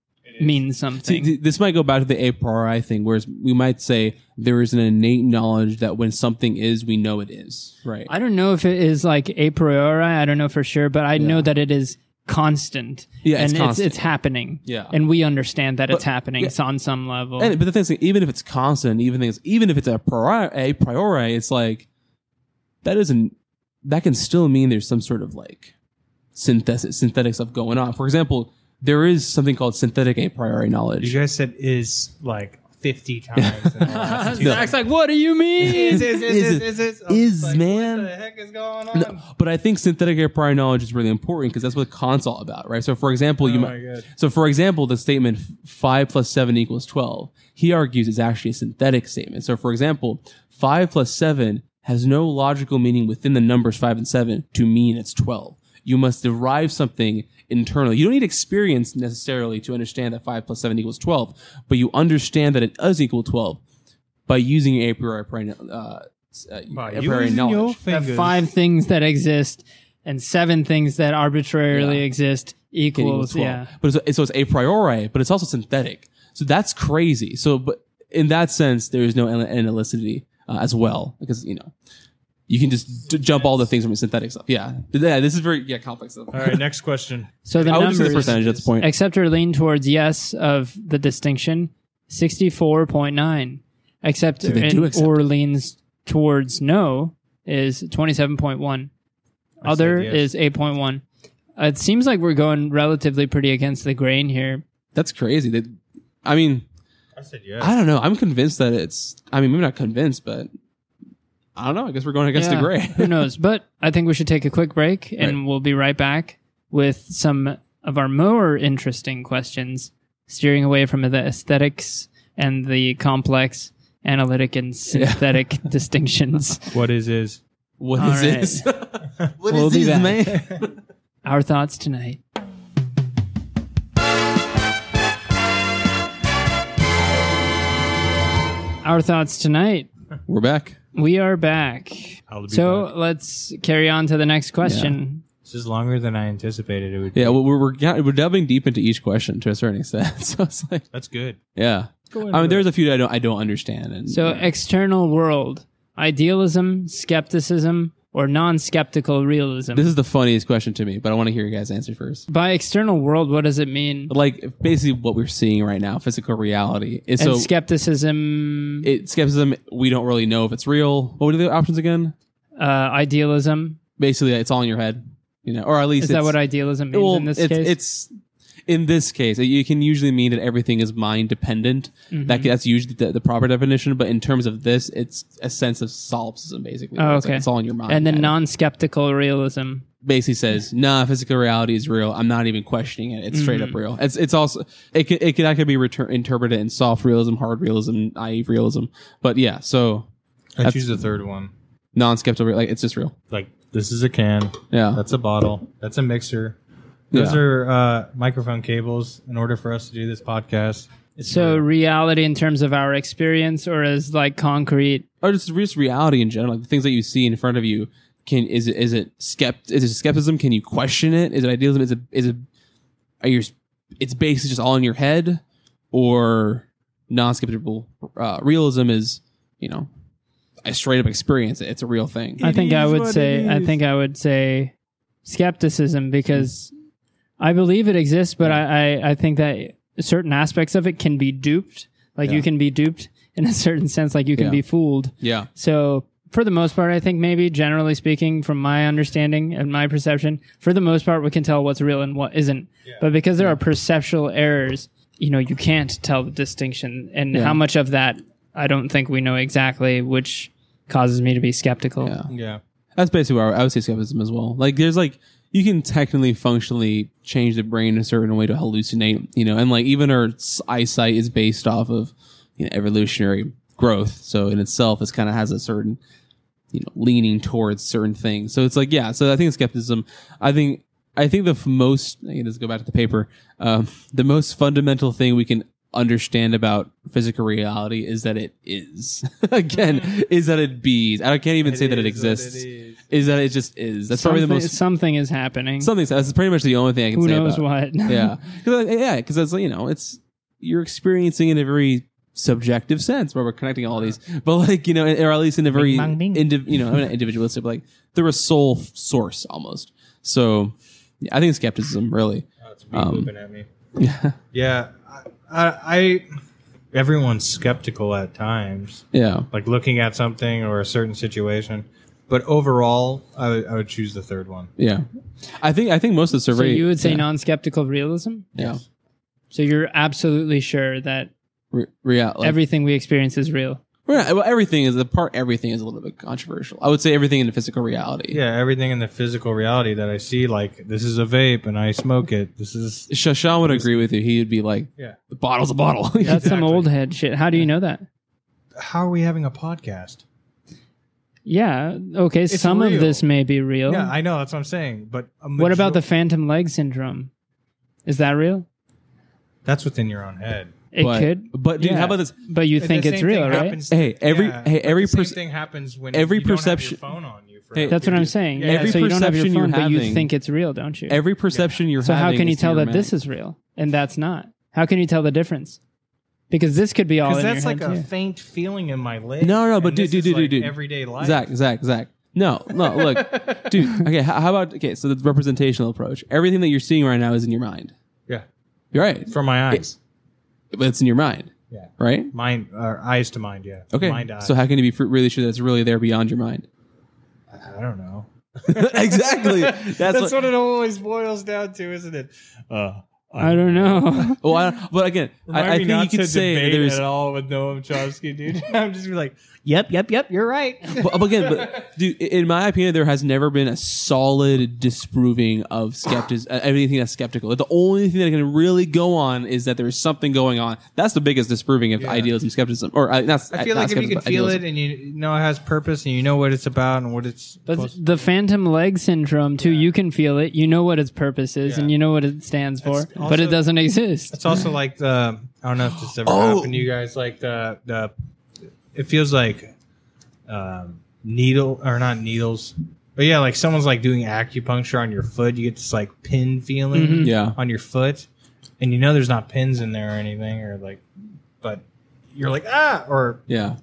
means See, something. th- this might go back to the a priori thing, whereas we might say there is an innate knowledge that when something is, we know it is. Right. I don't know if it is like a priori. I don't know for sure, but I know that it is constant. Yeah, it's and constant. it's it's happening. Yeah. and we understand that it's But- happening yeah. so on some level. And, but the thing is, even if it's constant, even things, even if it's a priori, a priori, it's like that isn't that can still mean there's some sort of like synthetic synthetic stuff going on. For example, there is something called synthetic a priori knowledge. You guys said is like fifty times. In the last two Zach's like, what do you mean? Is, is, is, is, is, is, I was Is, like, man. What the heck is going on? No, but I think synthetic a priori knowledge is really important because that's what Kant's all about, right? So, for example, you Oh might. my God. So, for example, the statement five plus seven equals twelve. He argues is actually a synthetic statement. So, for example, five plus seven has no logical meaning within the numbers five and seven to mean it's twelve. You must derive something internally. You don't need experience necessarily to understand that five plus seven equals twelve, but you understand that it does equal twelve by using a priori, uh, uh, By a priori using your knowledge. Have fingers. five things that exist and seven things that arbitrarily Yeah. exist equals equals, twelve. yeah. But it's, so it's a priori, but it's also synthetic. So that's crazy. So, but in that sense, there is no ana- analyticity uh, as well because you know you can just d- jump all the things from the synthetic stuff. Yeah, yeah. This is very yeah complex stuff. All right, next question. So the I would just say the numbers percentage. That's the point. accept or lean towards yes of the distinction, sixty-four point nine. Accept, So they do accept or it. leans towards no is twenty-seven point one. I Other said yes. is eight point one. Uh, it seems like we're going relatively pretty against the grain here. That's crazy. That I mean, I said yes. I don't know. I'm convinced that it's. I mean, maybe not convinced, but I don't know. I guess we're going against Yeah, the gray. Who knows? But I think we should take a quick break and Right. we'll be right back with some of our more interesting questions, steering away from the aesthetics and the complex analytic and synthetic distinctions. What is is? What All is right. this? What is We'll be this, back. man? Our thoughts tonight. Our thoughts tonight. We're back. We are back. I'll be So back. let's carry on to the next question. This is longer than I anticipated it would be. Yeah, well, we're we're we're delving deep into each question to a certain extent. So it's like, That's good. yeah. Go I into mean, there's it. a few that I don't I don't understand. And So yeah. external world, idealism, skepticism, or non-skeptical realism. This is the funniest question to me, but I want to hear your guys' answer first. By external world, what does it mean? Like basically what we're seeing right now, physical reality. Is And so skepticism, it, skepticism, we don't really know if it's real. What were the options again? uh, idealism. Basically, it's all in your head, you know, or at least Is that it's, what idealism means well, in this it's, case? it's in this case, it can usually mean that everything is mind dependent. Mm-hmm. That that's usually the, the proper definition. But in terms of this, it's a sense of solipsism, basically. Oh, where it's, okay. like, it's all in your mind. and then kind of. non-skeptical realism. basically says, "Nah, physical reality is real. I'm not even questioning it. It's straight Mm-hmm. up real." It's it's also it can it can that could be retur- interpreted in soft realism, hard realism, naive realism. But yeah, so I That's- choose the third one. non-skeptical, like it's just real. Like, this is a can. Yeah, That's a bottle. That's a mixer. Those Yeah. are uh, microphone cables in order for us to do this podcast. It's So real. reality in terms of our experience, or as like concrete. or just just reality in general, like the things that you see in front of you. Can is it is it skept is it skepticism? Can you question it? Is it idealism? Is it is it are you? It's basically just all in your head, or non-skeptical uh, realism is, you know, I straight up experience it. It's a real thing. I think I is would what say it I is. think I would say skepticism, because I believe it exists, but I, I, I think that certain aspects of it can be duped. Like Yeah. you can be duped in a certain sense, like you can Yeah. be fooled. Yeah, So for the most part, I think maybe generally speaking, from my understanding and my perception, for the most part, we can tell what's real and what isn't. But because there are perceptual errors, you know, you can't tell the distinction. And Yeah. how much of that, I don't think we know exactly, which causes me to be skeptical. yeah. yeah. That's basically where I would say skepticism as well. Like, there's like, you can technically functionally change the brain in a certain way to hallucinate, you know, and like even our s- eyesight is based off of, you know, evolutionary growth. So in itself, it kind of has a certain, you know, leaning towards certain things. So it's like, yeah. So I think skepticism, I think, I think the f- most, I can just go back to the paper, um, the most fundamental thing we can understand about physical reality is that it is. Again, is that it be. I can't even say that it exists. Is that it just is. That's probably the Something- most something is happening. something. That's pretty much the only thing I can Who say. knows about it. what? Yeah, because yeah, because it's you know, it's you're experiencing in a very subjective sense where we're connecting all these, but like you know, or at least in a very bang, bing. indiv- you know, not individualistic, but like they're a soul f- source almost. So yeah, I think skepticism really. Oh, it's bee Um, booping at me. Yeah, Yeah. I, I everyone's skeptical at times, yeah, like looking at something or a certain situation. But overall, I would, I would choose the third one. yeah. I think I think most of the So survey. you would say yeah, non-skeptical realism? yeah. So you're absolutely sure that Re- real, like, everything we experience is real? yeah, well, everything is the part. Everything is a little bit controversial. I would say everything in the physical reality. Yeah, everything in the physical reality that I see, like this is a vape and I smoke it. This is Shashan would agree with you. He would be like, yeah. "The bottle's a bottle." That's some Exactly. old head shit. How do you know that? How are we having a podcast? Yeah. Okay. Some real. of this may be real. Yeah, I know that's what I'm saying. But a what about the major- phantom leg syndrome? Is that real? That's within your own head. It but, could. But dude, Yeah. how about this? But you The think it's same real, thing right? happens- Hey, every- yeah, hey, but every the same perce- thing happens when every you don't have perception- your phone on you. For Hey, That's what I'm saying. Yeah, Yeah, every so you don't have your perception phone, you're but you having- think it's real, don't you? Every perception you're so how having can you is tell through that your this mind. is real and that's not? How can you tell the difference? Because this could be all in Because your that's head like a too. faint feeling in my leg. No, no, but and dude, this dude, is dude, like dude, dude. everyday life. Zach, Zach, Zach. No, no, look, dude. Okay, how, how about okay? So the representational approach. Everything that you're seeing right now is in your mind. Yeah, You're right, from my eyes. but it's in your mind, Yeah, right? mind, uh, eyes to mind. Yeah. Okay. Mind to eyes. So how can you be fr- really sure that's really there beyond your mind? I don't know. Exactly. That's, That's what, what it always boils down to, isn't it? Uh, I don't know. well, I don't, but again, I, Remind I me think not you could to say that debate there's at all with Noam Chomsky, dude. I'm just be like, yep, yep, yep. You're right. but, but again, but dude, in my opinion, there has never been a solid disproving of skepticism, uh, anything that's skeptical. The only thing that can really go on is that there's something going on. That's the biggest disproving of Yeah. idealism, skepticism, or uh, not. I feel not like if you can skepticism, feel idealism. it and you know it has purpose and you know what it's about and what it's. But supposed- the phantom leg syndrome too, you can feel it. You know what its purpose is, Yeah. and you know what it stands for, It's but it also- doesn't exist. It's also like the I don't know if this ever Oh. happened to you guys, like the the it feels like um, needle or not needles, but yeah, like someone's like doing acupuncture on your foot. You get this like pin feeling Mm-hmm. Yeah. on your foot, and you know there's not pins in there or anything, or like, but you're like ah, or Yeah.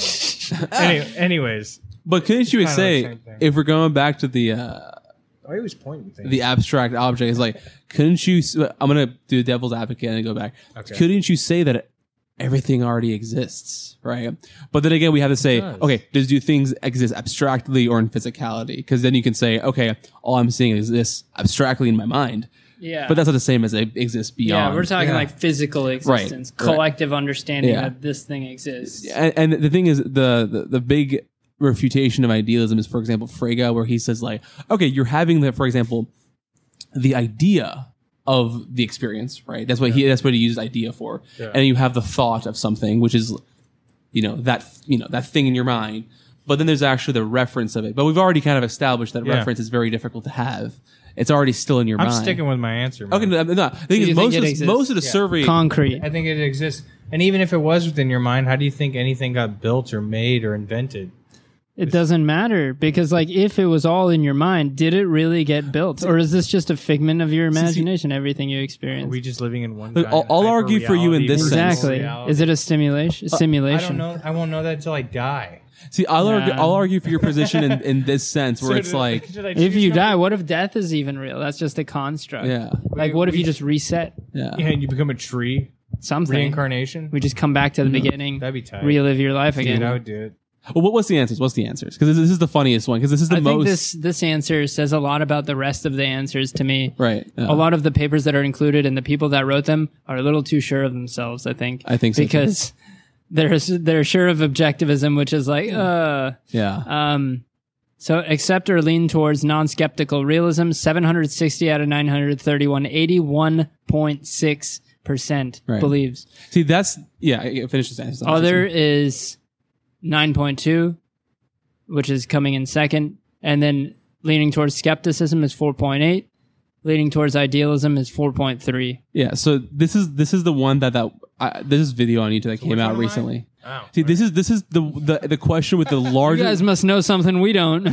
any, anyways. But couldn't you Kinda the say, same thing. if we're going back to the uh, I always point with things. the abstract object, is like, couldn't you? s- I'm gonna do devil's advocate and go back. Okay. Couldn't you say that everything already exists, right? But then again, we have to say, does. okay, does do things exist abstractly or in physicality? Because then you can say, okay, all I'm seeing is this abstractly in my mind, Yeah. but that's not the same as it exists beyond. yeah, we're talking Yeah. like physical existence, right. collective understanding Yeah. that this thing exists. and, and the thing is, the, the the big refutation of idealism is, for example, Frege, where he says like, okay, you're having the, for example, the idea of the experience, right? That's what he that's what he uses idea for, Yeah. and you have the thought of something, which is, you know, that you know that thing in your mind. But then there's actually the reference of it. But we've already kind of established that Yeah. reference is very difficult to have. It's already still in your I'm mind. sticking with my answer. Man. Okay, no, no. The thing you is, think most it of, the, exists? most of the Yeah. survey, Concrete. I think it exists, and even if it was within your mind, how do you think anything got built or made or invented? It doesn't matter because, like, if it was all in your mind, did it really get built, or is this just a figment of your imagination? Everything you Are experience. we just living in one? Look, giant I'll- I'll argue for you in hyper-reality this versus sense. exactly. reality? Is it a stimulation? I simulation? don't know. I won't know that until I die. see, I'll, argue, Nah. I'll argue for your position in, in this sense, where it's like, If you die, what if death is even real? That's just a construct. yeah, Like, what if you just reset yeah. yeah, and you become a tree, something? reincarnation. We just come back to the beginning, That'd be tight. relive your life Dude, again. I would do it. Well, what, what's the answers? What's the answers? Because this, this is the funniest one. Because this is the I think most this this answer says a lot about the rest of the answers to me. right. yeah. A lot of the papers that are included and the people that wrote them are a little too sure of themselves, I think. I think so, too. Because they're they're sure of objectivism, which is like, uh, Yeah. um, so accept or lean towards non-skeptical realism. seven hundred sixty out of nine hundred thirty-one, eighty-one point six percent Right. believes. See, that's yeah. I- Finish this answer. Other is nine point two, which is coming in second. And then leaning towards skepticism is four point eight. Leaning towards idealism is four point three. Yeah. So this is this is the one that that uh, this is video on YouTube that came which out one am I? recently. Oh, See, this is this is the the, the question with the You largest. guys must know something we don't.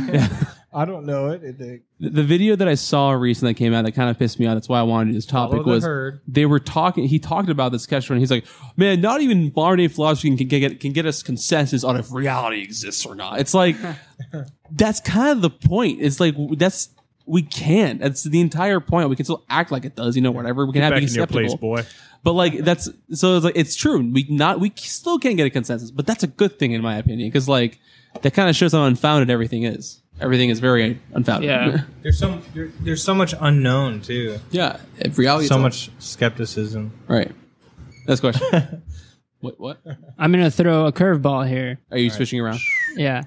I don't know it. it, it the, the video that I saw recently that came out that kind of pissed me off. That's why I wanted to do this topic Follow the was herd. they were talking. He talked about this question. He's like, man, not even modern day philosophy can get can get us consensus on if reality exists or not. It's like that's kind of the point. It's like that's we can't. That's the entire point. We can still act like it does. You know, whatever. We can have back be in your skeptical. place, boy. But like that's so it's like it's true. We not we still can't get a consensus, but that's a good thing in my opinion because like that kind of shows how unfounded everything is. Everything is very unfounded. Yeah. There's some. There, there's so much unknown too. yeah. If reality, So is all- much skepticism. Right. Next question. what? What? I'm going to throw a curveball here. Are you switching around? Yeah.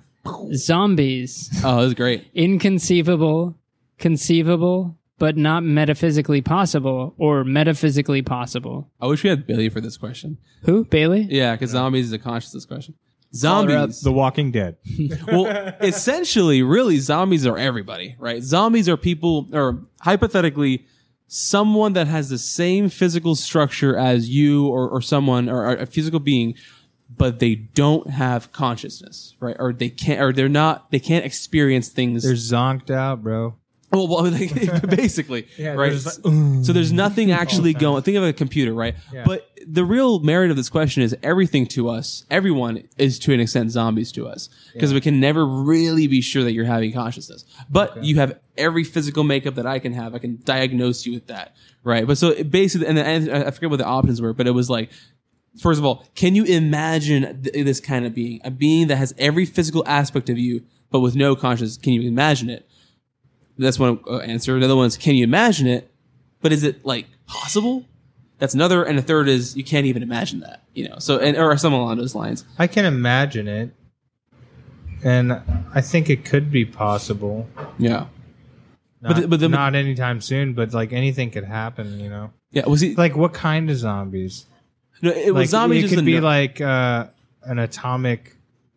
Zombies. Oh, this is great. Inconceivable, conceivable, but not metaphysically possible, or metaphysically possible. I wish we had Billy for this question. Who? Bailey? Yeah, because zombies is a consciousness question. Call her up. Zombies. The Walking Dead. Well, essentially, really, zombies are everybody, right? Zombies are people, or hypothetically, someone that has the same physical structure as you or, or someone, or, or a physical being, but they don't have consciousness, right? Or they can't, or they're not, they can't experience things. They're zonked out, bro. Well, well like, basically, Yeah, right? they're just like, So there's nothing actually going. Think of a computer, right? Yeah. But the real merit of this question is everything to us, everyone is to an extent zombies to us because we can never really be sure that you're having consciousness. But you have every physical makeup that I can have. I can diagnose you with that, right? But so it basically, and, the, and I forget what the options were, but it was like, first of all, can you imagine th- this kind of being, a being that has every physical aspect of you, but with no consciousness? Can you imagine it? That's one uh, answer. The other one is, can you imagine it? But is it like possible? That's another. And the third is, you can't even imagine that, you know? So, and, or something along those lines. I can imagine it, and I think it could be possible. Yeah. Not, But the- but the- not anytime soon, but like anything could happen, you know? Yeah. Was he, Like what kind of zombies? no, it was Like, zombies. It just could a be no- like uh, an atomic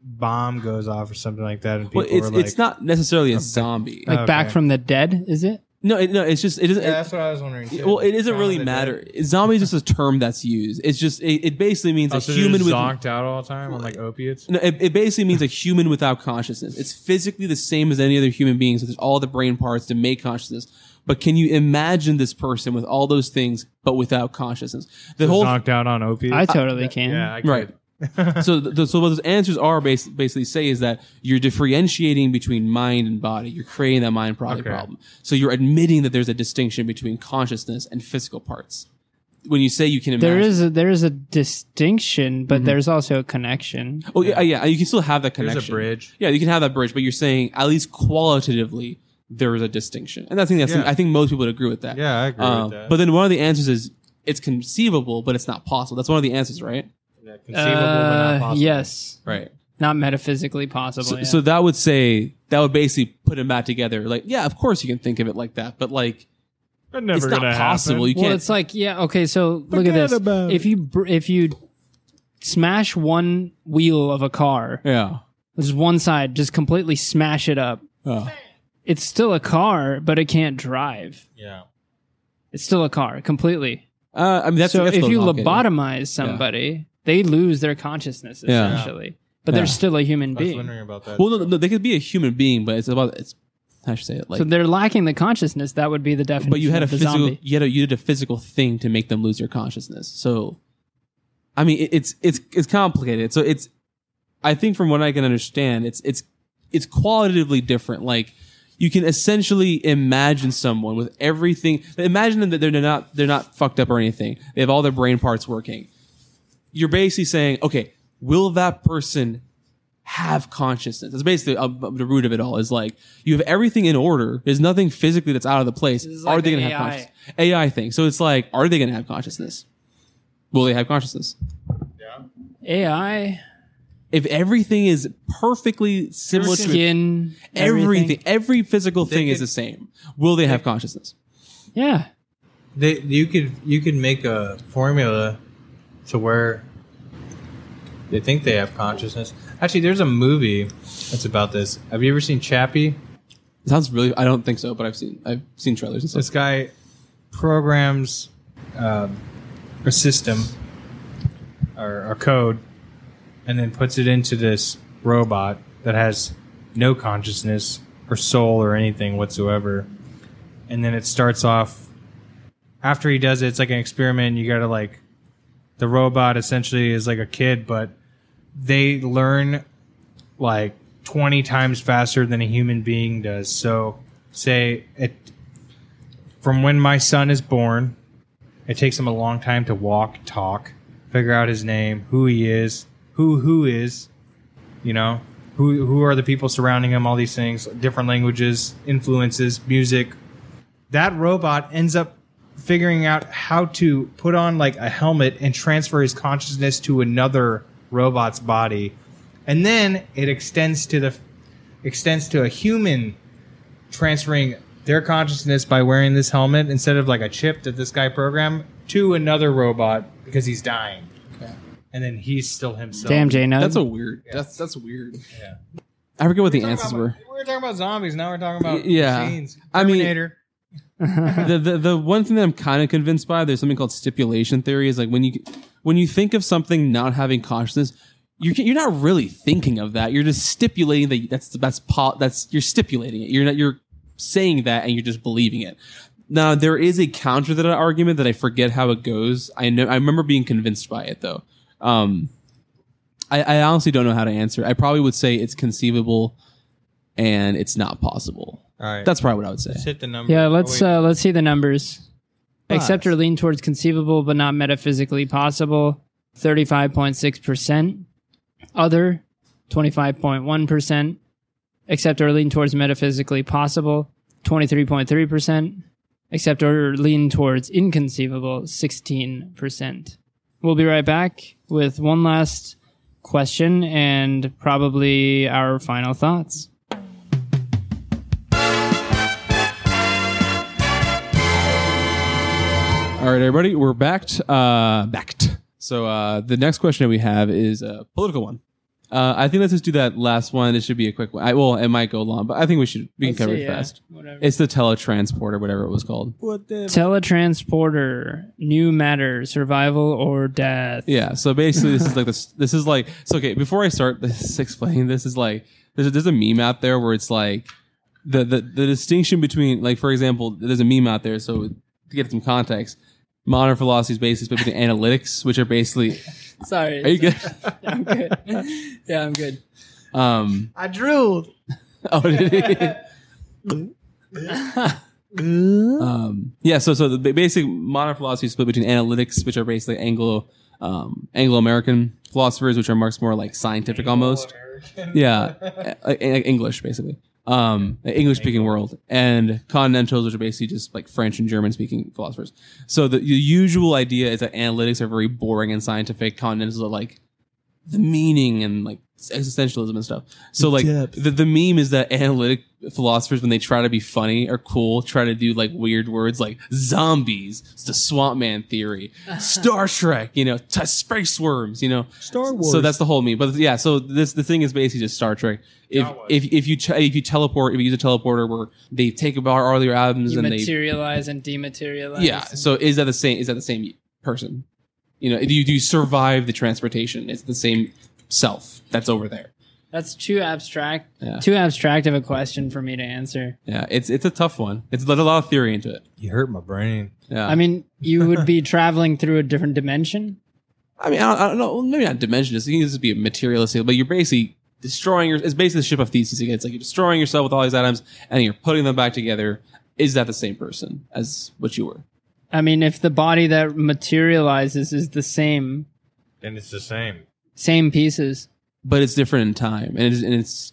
bomb goes off or something like that, and people well, it's, are like, it's not necessarily a zombie. Like Okay. Back from the Dead, is it? No, it, no, it's just it doesn't. Yeah, that's what I was wondering. Too. Well, it doesn't Shaun really of the matter. Dead. Zombie is just a term that's used. It's just it, it basically means Oh, a so they're human just with zonked out all the time on like opiates. no, it, it basically means a human without consciousness. It's physically the same as any other human being. So there's all the brain parts to make consciousness. But can you imagine this person with all those things but without consciousness? The So whole zonked out on opiates. I totally can. yeah, I could. right. so, the, so what those answers are bas- basically say is that you're differentiating between mind and body. You're creating that mind body Okay. problem. So you're admitting that there's a distinction between consciousness and physical parts. When you say you can imagine, There is a, there is a distinction, but there's also a connection. oh yeah, yeah, you can still have that There's connection. a bridge. Yeah, you can have that bridge, but you're saying at least qualitatively there is a distinction, and I think that's Yeah. I think most people would agree with that. Yeah, I agree Um, with that. But then one of the answers is it's conceivable, but it's not possible. That's one of the answers, right? Yeah, conceivable, but not Uh, possible. yes, Right. not metaphysically possible. So, yeah. so that would say that would basically put them back together. Like, yeah, of course you can think of it like that, but like But never it's not gonna possible. happen. You well, can't. it's like yeah, okay. So look at Forget this. about If you br- if you smash one wheel of a car, yeah. just one side, just completely smash it up. Oh. It's still a car, but it can't drive. Yeah. It's still a car completely. Uh, I mean, that's so that's if you philosophical. lobotomize somebody, they lose their consciousness Yeah. essentially. But Yeah. they're still a human I was being. wondering about that. well, no, no, they could be a human being, but it's about it's. How should I say it? Like, so they're lacking the consciousness. That would be the definition. but you had a of the physical, zombie. you had a you did a physical thing to make them lose their consciousness. So, I mean, it, it's it's it's complicated. So it's, I think from what I can understand, it's it's it's qualitatively different. Like, you can essentially imagine someone with everything. Imagine them that they're not they're not fucked up or anything. They have all their brain parts working. You're basically saying, okay, will that person have consciousness? That's basically uh, the root of it all. Is like you have everything in order. There's nothing physically that's out of the place. is Are like they an going to have A I. consciousness? A I thing. So it's like, are they going to have consciousness? Will they have consciousness? A I, If everything is perfectly similar to skin, everything, everything. every physical They thing is could- the same. Will they have consciousness? Yeah. They, you could you could make a formula to where they think they have consciousness. Actually, there's a movie that's about this. Have you ever seen Chappie? It sounds really. I don't think so, but I've seen I've seen trailers and stuff. This guy programs um, a system or a code and then puts it into this robot that has no consciousness or soul or anything whatsoever. And then it starts off, after he does it, it's like an experiment. You got to like, the robot essentially is like a kid, but they learn like twenty times faster than a human being does. So say it, from when my son is born, it takes him a long time to walk, talk, figure out his name, who he is, who who is, you know, who who are the people surrounding him, all these things, different languages, influences, music. That robot ends up figuring out how to put on like a helmet and transfer his consciousness to another robot's body. And then it extends to the extends to a human transferring their consciousness by wearing this helmet instead of like a chip that this guy programmed to another robot because he's dying. And then he's still himself. Damn, J Nug. That's a weird. That's that's weird. Yeah. I forget what the We're talking answers about- were. We were talking about zombies. Now we're talking about Yeah. machines. I mean- Terminator. the, the the one thing that I'm kind of convinced by, there's something called stipulation theory. Is like when you when you think of something not having consciousness, you you're not really thinking of that. You're just stipulating that that's that's po- that's you're stipulating it. You're not you're saying that and you're just believing it. Now there is a counter to that argument that I forget how it goes. I know I remember being convinced by it though. Um, I, I honestly don't know how to answer. I probably would say it's conceivable and it's not possible. All right. That's probably what I would say. Let's hit the number. yeah, Oh, let's wait. uh, let's see the numbers. Five. Accept or lean towards conceivable but not metaphysically possible, thirty-five point six percent. Other, twenty-five point one percent. Accept or lean towards metaphysically possible, twenty-three point three percent. Accept or lean towards inconceivable, sixteen percent. We'll be right back with one last question and probably our final thoughts. All right, everybody, we're backed. Uh, backed. So uh, the next question that we have is a political one. Uh, I think let's just do that last one. It should be a quick one. I, well, it might go long, but I think we should we Let's can cover see, it yeah, fast. whatever. It's the teletransport or whatever it was called. What the? Teletransporter, new matter, survival or death. Yeah. So basically, this is like this. This is like so. Okay, before I start this explaining, this is like there's a, there's a meme out there where it's like the, the the distinction between like for example, there's a meme out there. So to get some context, modern philosophy is basically between analytics, which are basically. Sorry. Are you good? I'm good. Yeah, I'm good. Um. I drilled. Oh, did he? um, yeah, so so the ba- basic modern philosophy is split between analytics, which are basically Anglo um, Anglo American philosophers, which are much more like scientific almost. Yeah, uh, English basically. Um, English speaking world, and continentals, which are basically just like French and German speaking philosophers. So the, the usual idea is that analytics are very boring and scientific. Continentals are like the meaning and like existentialism and stuff. So like the, the meme is that analytic philosophers, when they try to be funny or cool, try to do like weird words like zombies, it's the swamp man theory, Star Trek, you know, t- space worms, you know, Star Wars. So that's the whole meme. But yeah, so this the thing is basically just Star Trek. If if if you ch- if you teleport, if you use a teleporter where they take about all your atoms You and materialize and dematerialize. they yeah. So is that the same? Is that the same person? You know, do you do you survive the transportation? It's the same self that's over there. That's too abstract. Yeah. Too abstract of a question for me to answer. Yeah, it's it's a tough one. It's there's a lot of theory into it. You hurt my brain. Yeah, I mean, you would be traveling through a different dimension. I mean, I don't, I don't know. Maybe not dimension. It can just be a materialistic, but you're basically destroying your. It's basically the ship of Theseus again. It's like you're destroying yourself with all these atoms, and you're putting them back together. Is that the same person as what you were? I mean, if the body that materializes is the same, Then it's the same. same pieces. But it's different in time, and it's and it's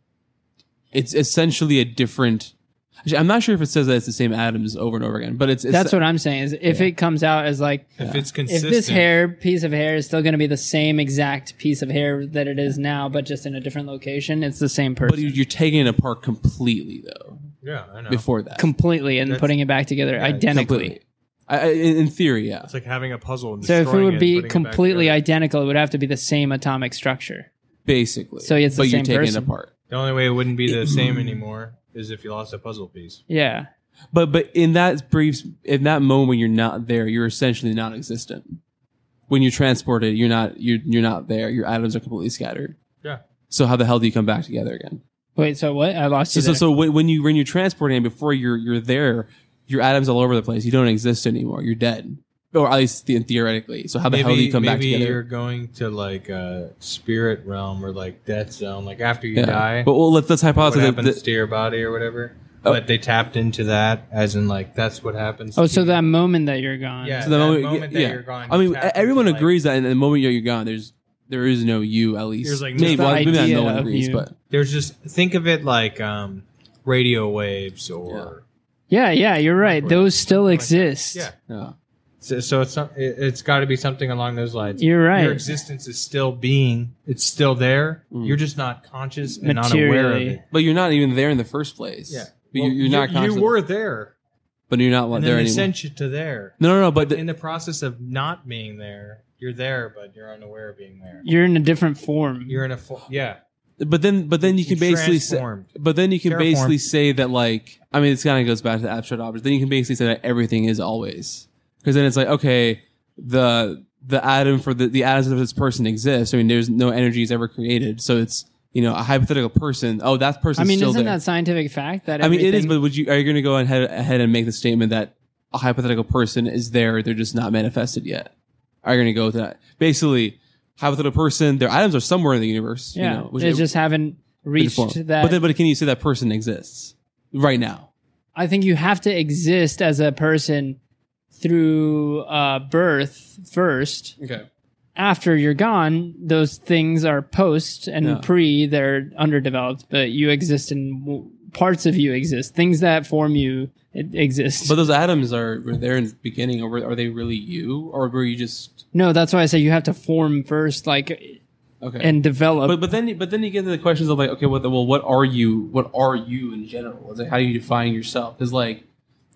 it's essentially a different. Actually, I'm not sure if it says that it's the same atoms over and over again, but it's, it's That's what I'm saying. Is if Yeah. it comes out as like, If it's if consistent. this hair piece of hair is still going to be the same exact piece of hair that it is now, but just in a different location, it's the same person But you- you're taking it apart completely, though. Yeah, I know. Before that, completely and That's- putting it back together identically. Completely. I, I, in, in theory, yeah. It's like having a puzzle. And So if it destroying would and be putting it back completely together. identical, it would have to be the same atomic structure. Basically. So it's the but same you're taking person. it apart. The only way it wouldn't be the same anymore is if you lost a puzzle piece. Yeah. But but in that brief, in that moment when you're not there, you're essentially non-existent. When you're transported, you're not you're you're not there. Your atoms are completely scattered. Yeah. So how the hell do you come back together again? Wait, so what? I lost So you so, there. so when, when you when you're transporting before you're you're there, your atoms all over the place. You don't exist anymore. You're dead, or at least the, theoretically. So how the hell do you come back maybe together? you're going to like a spirit realm or like death zone, like after you Yeah. die. But well, let's let's what hypothesize that, happens that to your body or whatever. Oh. But they tapped into that, as in like that's what happens. oh, to so you. that moment that you're gone. Yeah. so the that moment, moment that yeah. you're gone, I you mean, tap everyone into, like- agrees that in the moment you're gone, there's there is no you. At least There's, like, maybe, just the well, maybe not idea no one of agrees, you. but There's just think of it like um, radio waves or Yeah, yeah, you're right. Those still exist. yeah. yeah. So, so it's not, it, it's got to be something along those lines. You're right. Your existence is still being. It's still there. Mm. You're just not conscious and unaware of Materially. it. But you're not even there in the first place. Yeah. But Well, you're, you're not you, conscious. you were there, but you're not and there then they anymore. sent you to there. No, no, no. But the, In the process of not being there, you're there, but you're unaware of being there. You're in a different form. You're in a fo- yeah. but then but then you can You're basically say, transformed. but then you can Terraformed. basically say that like I mean, it's kind of goes back to the abstract objects. Then you can basically say that everything is always, because then it's like okay, the the atom for the the atoms of this person exists. I mean, there's no energy is ever created, so it's you know a hypothetical person. Oh, that person. I mean, still isn't there. that scientific fact? That I mean, it is. everything- But would you are you going to go ahead ahead and make the statement that a hypothetical person is there? They're just not manifested yet. Are you going to go with that? Basically, hypothetical person. Their items are somewhere in the universe. yeah, you know, which they just haven't been reached formed. that. But then, but can you say that person exists right now? I think you have to exist as a person through uh, birth first. Okay. After you're gone, those things are post and Yeah. pre. They're underdeveloped, but you exist in w- parts of you exist. Things that form you it exist. But those atoms are were there in the beginning, or were, are they really you, or were you just no, that's why I say you have to form first, like okay? and develop. but but then but then you get to the questions of like okay, what the, well, what are you? What are you in general? It's like how do you define yourself? Because like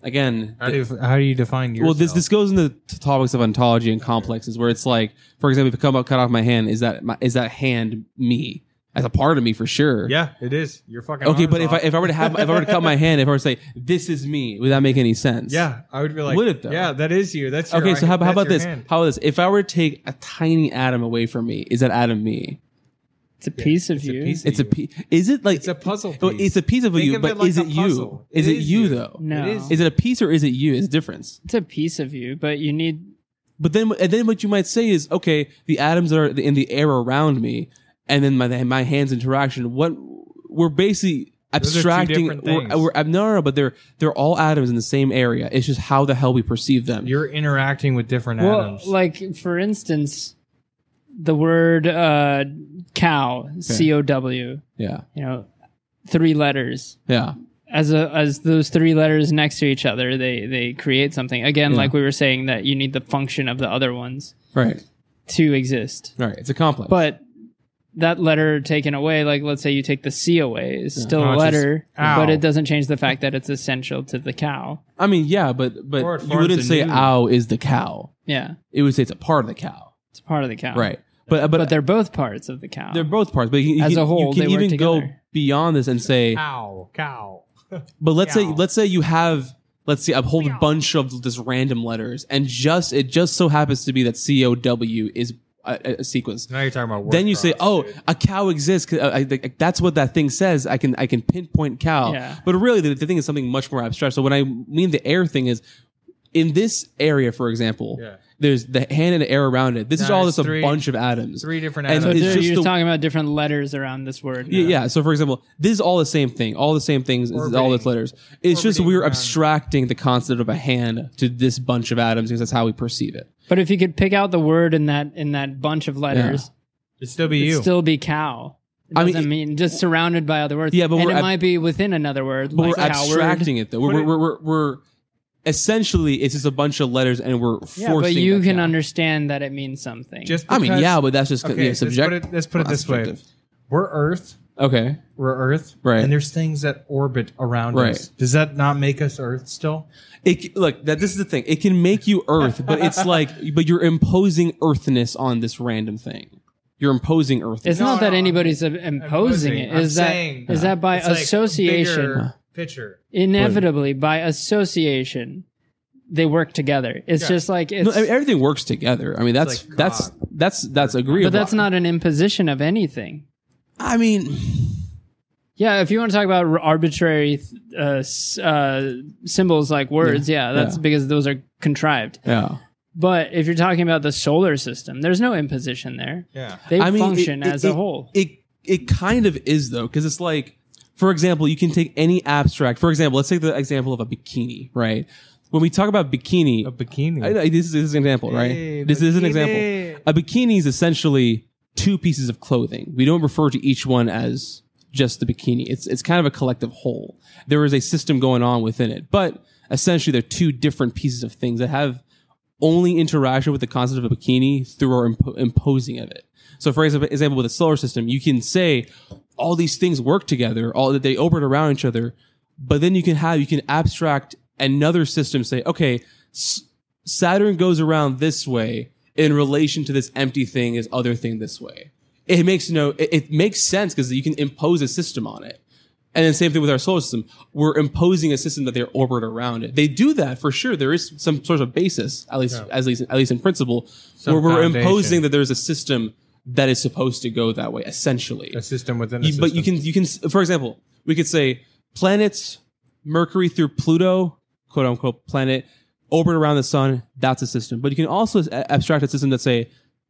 again, How do you, how do you define yourself? well, this this goes into the topics of ontology and complexes, where it's like, for example, if you come up, cut off my hand, is that my, is that hand me as a part of me for sure? Yeah, it is. You're fucking Okay, arms but if I off. if I were to have if I were to cut my hand, if I were to say this is me, would that make any sense? yeah, I would be like, Would it, though? yeah, that is you. That's your Okay, so how, how that's about your this? hand. How about this? If I were to take a tiny atom away from me, is that atom me? It's a piece of It's a you. piece of It's a you. piece. Is it like It's a puzzle Oh, piece. It's a piece of Think you, of but it like is a it you? puzzle. Is It it is you you. though? No. It is. Is it a piece or is it you? It's a difference. It's a piece of you, but you need. But then, and then what you might say is, okay, the atoms that are in the air around me, and then my my hands interaction. What we're basically Those are two abstracting. different We're, things. we're, no, no, no, but they're they're all atoms in the same area. It's just how the hell we perceive them. You're interacting with different Well, atoms. like for instance, the word uh, cow, C O W. yeah, You know, three letters. yeah, As a as those three letters next to each other, they they create something. Again, Yeah. like we were saying, that you need the function of the other ones right, to exist. right. It's a complex. But that letter taken away, like let's say you take the C away, is still a Conscious. letter, Ow. but it doesn't change the fact that it's essential to the cow. I mean, yeah, but Or but it you forms wouldn't a say new- "ow" is the cow. Yeah, It would say it's a part of the cow, it's part of the cow. right? But but, But they're both parts of the cow. they're both parts. But you, you As can, a whole, you can they work even go together. beyond this and say, Cow, cow. but let's say Cow. let's say you have let's see a whole bunch of this random letters, and just it just so happens to be that C O W is a, a- a sequence. Now you're talking about word Then you say, cross, "Oh, dude. a cow exists." 'Cause, uh, I, I, that's what that thing says. I can I can pinpoint cow. Yeah. But really, the, the thing is something much more abstract. So when I mean the air thing is, in this area, for example, Yeah. there's the hand and the air around it. This is Now all it's just a three- bunch of atoms. three different And So atoms. it's there- just you're the- talking about different letters around this word. Yeah, yeah. So, for example, this is all the same thing. All the same things. This is all its Orbiting. letters. It's just Orbiting we're around. abstracting the concept of a hand to this bunch of atoms because that's how we perceive it. But if you could pick out the word in that in that bunch of letters, It'd still be it'd you. still be cow. It I doesn't mean, mean, just surrounded by other words. Yeah, but and we're it ab- might be within another word. But like we're coward. abstracting it though. We're, Put we're, it- we're, we're essentially it's just a bunch of letters and we're forcing. Yeah, but you that can cow. understand that it means something. Just I mean, because- yeah, but that's just okay, yeah, let's put subjective. it, let's put it Not this way. subjective. We're Earth. Okay. We're Earth. Right. And there's things that orbit around Right. us. Does that not make us Earth still? It look that this is the thing. It can make you Earth, but it's like, but you're imposing Earthness on this random thing. You're imposing Earthness. it's No, not that no, anybody's imposing it. I'm Is that saying is that by it's like a association? bigger picture. Inevitably, by association, they work together. It's Yeah. just like it's. No, I mean, everything works together. I mean, that's like that's God. that's that's agreeable. but that's not an imposition of anything. I mean, Yeah, if you want to talk about r- arbitrary uh, s- uh, symbols like words, yeah, that's Yeah. because those are contrived. yeah. But if you're talking about the solar system, there's no imposition there. Yeah. They I mean, function it- it- as it- a whole. It it kind of is though, because it's like, for example, you can take any abstract. For example, let's take the example of a bikini, right? When we talk about bikini, A bikini. I, I- this, is, this is an example, right? Hey, this is an bikini. example. A bikini is essentially two pieces of clothing. We don't refer to each one as just the bikini. It's it's kind of a collective whole. There is a system going on within it, but essentially they're two different pieces of things that have only interaction with the concept of a bikini through our impo- imposing of it. So, for example, example, with the solar system, you can say all these things work together, all that they orbit around each other, but then you can have you can abstract another system. Say, okay, S- Saturn goes around this way in relation to this empty thing, this other thing this way. It makes no, it, it makes sense because you can impose a system on it. And then same thing with our solar system. We're imposing a system that they orbit around it. They do that for sure. There is some sort of basis, at least, at least, at least in principle, Some where we're foundation. imposing that there's a system that is supposed to go that way, essentially. A system within a You- system. but you can, you can, for example, we could say planets, Mercury through Pluto, quote unquote planet, orbit around the sun. That's a system. But you can also a- abstract a system that say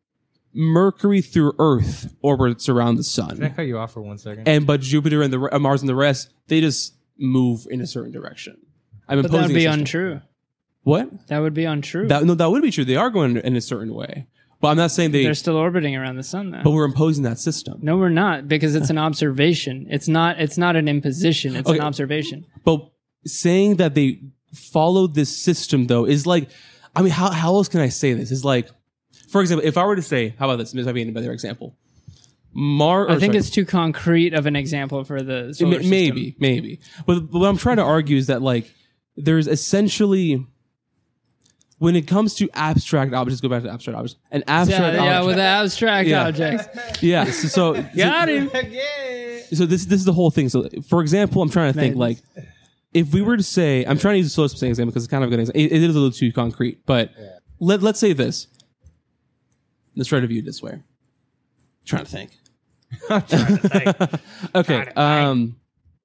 Mercury through Earth orbits around the sun. Can I cut you off for one second? And but Jupiter and the uh, Mars and the rest, they just move in a certain direction. I'm But that imposing would a be system. untrue. What? That would be untrue. That no, that would be true. They are going in a certain way, but I'm not saying they. They're still orbiting around the sun, though. But we're imposing that system. No, we're not, because it's an observation. It's not. It's not an imposition. It's Okay. an observation. But saying that they follow this system though is like, I mean, how how else can I say this? Is like, for example, if I were to say, how about this? This might be a better example. Mar. I or think sorry, it's too concrete of an example for the solar M- system. maybe, maybe. But, but what I'm trying to argue is that like there's essentially, when it comes to abstract objects, go back to abstract objects. An abstract yeah, yeah, object. with the abstract Yeah. objects. Yeah. So, so, Got him. so this this is the whole thing. So, for example, I'm trying to think like, if we were to say, I'm trying to use a slow specific example because it's kind of a good example. It, it is a little too concrete, but let let's say this. Let's try to view it this way. trying to think. I'm trying to think. Okay. Trying to Um.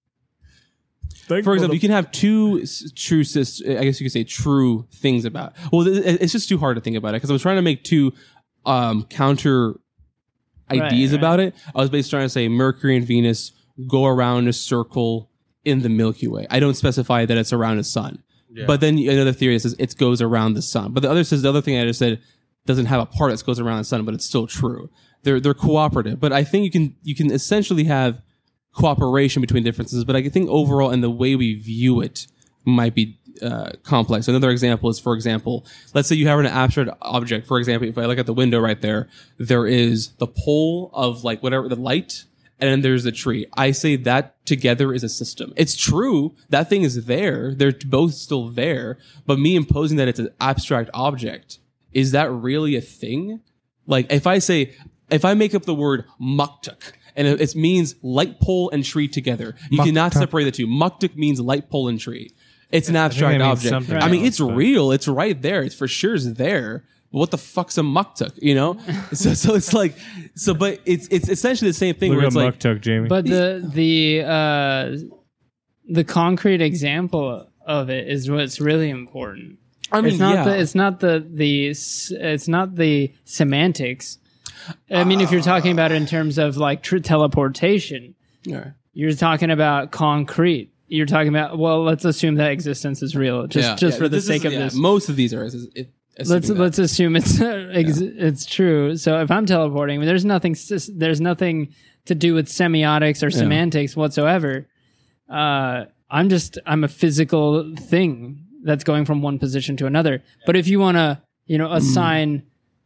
For example, you can have two s- true, sis- I guess you could say true things about. Well, th- it's just too hard to think about it because I was trying to make two um, counter ideas right. about it. I was basically trying to say Mercury and Venus go around a circle in the Milky Way. I don't specify that it's around the sun. Yeah. But then another theory says it goes around the sun. But the other says the other thing I just said doesn't have a part that goes around the sun, but it's still true. They're they're cooperative. But I think you can you can essentially have cooperation between differences, but I think overall in the way we view it might be uh, complex. Another example is, for example, let's say you have an abstract object. For example, if I look at the window right there, there is the pole of like whatever, the light, and then there's the tree. I say that together is a system. It's true. That thing is there. They're both still there, but me imposing that it's an abstract object, is that really a thing? Like if I say, if I make up the word muktuk, and it, it means light pole and tree together. You cannot Muktuk. separate the two. Muktuk means light pole and tree. It's an I think abstract it means object. something I mean, else, it's but- real. It's right there. It's for sure is there. But what the fuck's a muktuk? You know? so so it's like so, but it's it's essentially the same thing Look where at it's like Muktuk, Jamie. But the the uh, the concrete example of it is what's really important. I mean, it's not yeah. the it's not the the s- it's not the semantics. I mean, if you're talking about it in terms of like tr- teleportation, Yeah. you're talking about concrete. You're talking about well, let's assume that existence is real, just Yeah. just Yeah, for the this sake is- of yeah, this. most of these are. Is, it, Let's assuming that. let's assume it's ex- it's true. So if I'm teleporting, there's nothing s- there's nothing to do with semiotics or semantics whatsoever. Uh, I'm just I'm a physical thing that's going from one position to another. But if you want to, you know, assign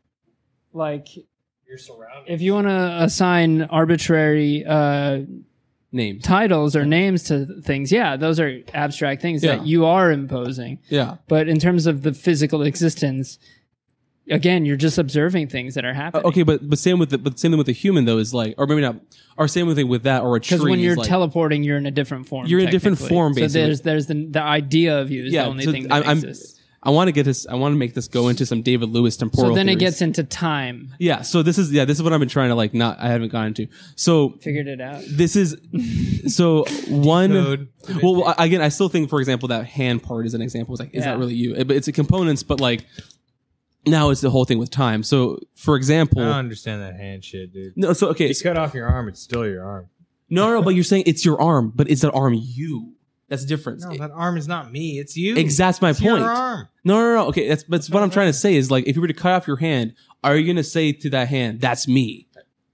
like You're surrounded. if you want to assign arbitrary uh, names. titles or names to things, yeah, those are abstract things Yeah. that you are imposing. Yeah. But in terms of the physical existence, again, you're just observing things that are Uh, happening. okay, but but same with the, but same thing with a human though is like, or maybe not, or same with thing with that or a tree. Because when is you're like, teleporting, you're in a different form. You're in a different technically. form, So basically. there's there's the the idea of you is yeah, the only so thing that I'm, I'm- exists. I want to get this. I want to make this go into some David Lewis temporal. So then it theories. gets into time. Yeah. So this is yeah. This is what I've been trying to like. Not I haven't gone into. So Figured it out. this is so one. Code. Well, well, again, I still think, for example, that hand part is an example. It's like, is Yeah. that really you? It- But it's a components, but like now it's the whole thing with time. So, for example, I don't understand that hand shit, dude. no. So okay, You cut off your arm, it's still your arm. no, no, but you're saying it's your arm, but is that arm you? That's the difference. No, that arm is not me. It's you. Exactly my It's point. your arm. No, no, no. Okay, that's that's what I'm trying to say is like if you were to cut off your hand, are you gonna say to that hand, "That's me"?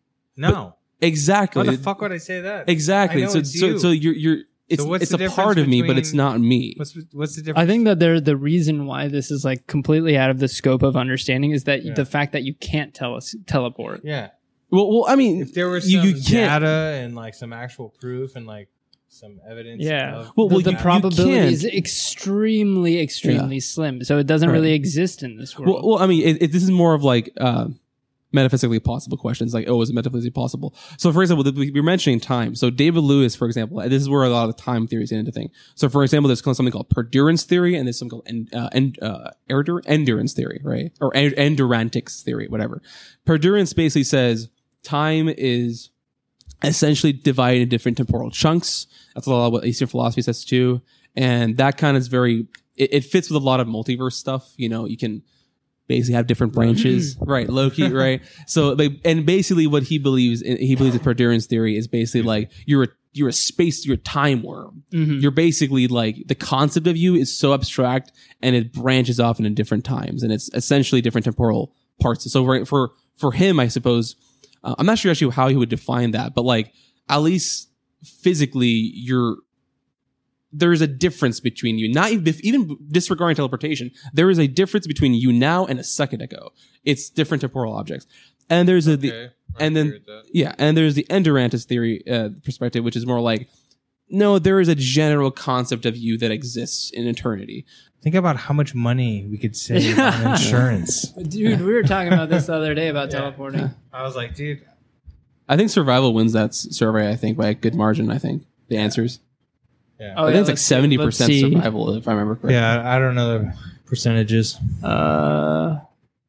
No. Exactly. Why the fuck would I say that? Exactly. I know So it's so you. so you're you're it's what's it's the a part difference of me, but it's between- not me. What's what's the difference? I think that there the reason why this is like completely out of the scope of understanding is that Yeah. the fact that you can't tell us teleport. yeah. Well, well, I mean, If there was some you, you can't. data and like some actual proof and like some evidence. Yeah. of- Well, the well, the you- you probability can't. is extremely, extremely slim. So it doesn't Right. really exist in this world. Well, well, I mean, it, it, this is more of like uh, metaphysically possible questions. Like, oh, is it metaphysically possible? So, for example, we- we're mentioning time. So, David Lewis, for example, this is where a lot of time theories get into thing. So, for example, there's something called perdurance theory, and there's something called en, uh, en, uh, endur- endurance theory, right? Or en- endurantics theory, whatever. Perdurance basically says time is essentially divided into different temporal chunks. That's a lot of what Eastern philosophy says too. And that kind of is very, it, it fits with a lot of multiverse stuff. You know, you can basically have different branches, right? Loki, right? So, like, and basically what he believes, in, he believes in perdurance theory is basically like you're a, you're a space, you're a time worm. Mhm. You're basically like the concept of you is so abstract and it branches off into different times and it's essentially different temporal parts. So for, for, for him, I suppose, uh, I'm not sure actually how he would define that, but like at least physically, you're there is a difference between you. Not even, even disregarding teleportation, there is a difference between you now and a second ago. It's different temporal objects, and there's a the, Okay. I and agree then with that. yeah, and there's the Endurantis theory uh, perspective, which is more like no, there is a general concept of you that exists in eternity. Think about how much money we could save on insurance. Dude, we were talking about this the other day about Yeah. teleporting. I was like, dude, I think survival wins that s- survey. I think by a good margin. I think the answers. yeah, Oh, I yeah, think it's like let's see- seventy let's percent see. survival, if I remember correctly. yeah. I don't know the percentages. Uh,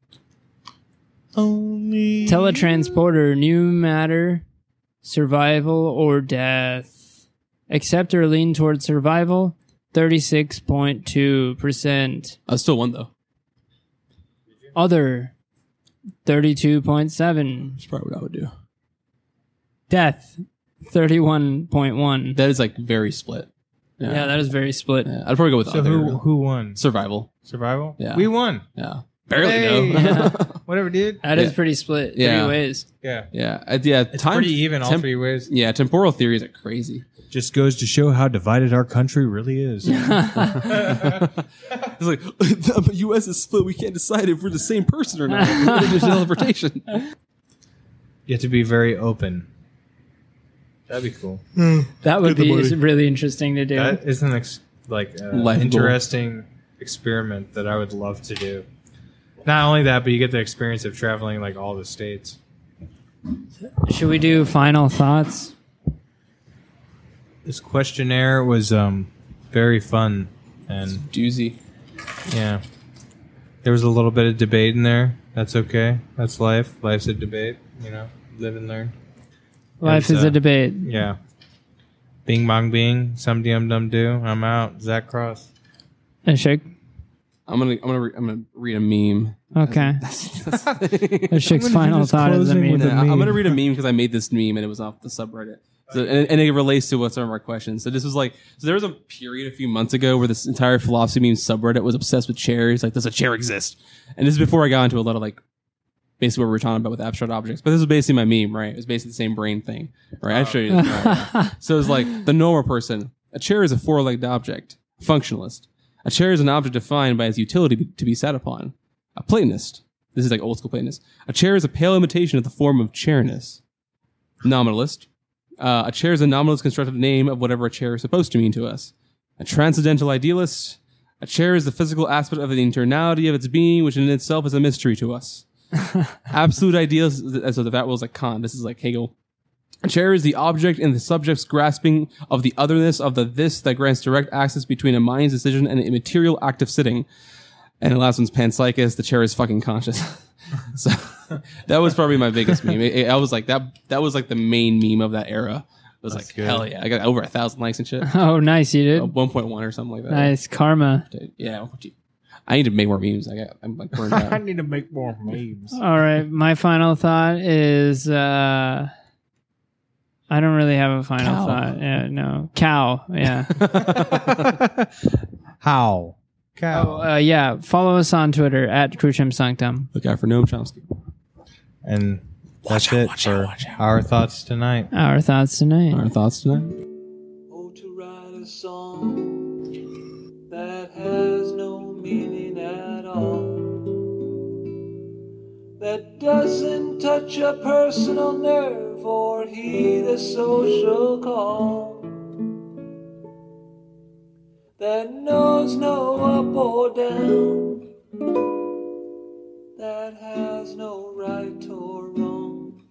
Only teletransporter, new matter, survival or death. Accept or lean towards survival, thirty-six point two percent. I still won though. Other, thirty-two point seven. That's probably what I would do. Death, thirty-one point one. That is like very split. Yeah, Yeah, that is very split. Yeah, I'd probably go with So other. who who won? Survival. Survival. Yeah. we won. Yeah, barely Hey. though. Whatever, dude. That is Yeah. pretty split. Yeah. Three ways. Yeah, yeah, uh, yeah. it's time- pretty even all temp- three ways. Yeah, temporal theories are crazy. Just goes to show how divided our country really is. It's like the U S is split. We can't decide if we're the same person or not. There's teleportation. You have to be very open. That'd be cool. That would Get the be money. really interesting to do. That is an ex- like uh, Life goal. interesting experiment that I would love to do. Not only that, but you get the experience of traveling like all the states. Should we do final thoughts? This questionnaire was um, very fun, and Doozy. yeah, there was a little bit of debate in there. That's okay. That's life. Life's a debate. You know, live and learn. Life It's, is a uh, debate. Yeah. Bing bong bing. Some dum dum do. I'm out. Zach Cross. A shake. I'm gonna I'm gonna re- I'm gonna read a meme. Okay. A shake's I'm gonna do final this thought is I closing mean. with a Yeah, I'm gonna meme. read a meme because I made this meme and it was off the subreddit. So, and, and it relates to what some of our questions. So this was like, so there was a period a few months ago where this entire philosophy meme subreddit was obsessed with chairs. Like, does a chair exist? And this is before I got into a lot of like, basically what we were talking about with abstract objects. But this was basically my meme, right? It was basically the same brain thing, right? I'll show you this. Right, right. So it's like the normal person. A chair is a four-legged object. A functionalist. A chair is an object defined by its utility be- to be sat upon. A Platonist. This is like old school Platonist. A chair is a pale imitation of the form of chairness. Nominalist. Uh, a chair is a nominalist constructed name of whatever a chair is supposed to mean to us. A transcendental idealist. A chair is the physical aspect of the internality of its being, which in itself is a mystery to us. Absolute idealist. So that was like Kant. This is like Hegel. A chair is the object and the subject's grasping of the otherness of the this that grants direct access between a mind's decision and an immaterial act of sitting. And the last one's panpsychist. The chair is fucking conscious. So that was probably my biggest meme. It- it- I was like that. That was like the main meme of that era. It was That's like good. hell yeah! I got over a thousand likes and shit. Oh, nice. You did. one point one or something like that. Nice. Karma. Yeah. I need to make more memes. I got. I'm like burned out. need to make more memes. All right. My final thought is uh, I don't really have a final Cow. thought. Yeah, no. Cow. Yeah. How? Cow. Oh, uh, yeah. Follow us on Twitter at Crucium Sanctum. Look out for Noam Chomsky. And that's out, it watch for out, watch out. our thoughts tonight. Our thoughts tonight. Our thoughts tonight. Oh, to write a song that has no meaning at all, that doesn't touch a personal nerve or heed a social call, that knows no up or down, that has no right or wrong,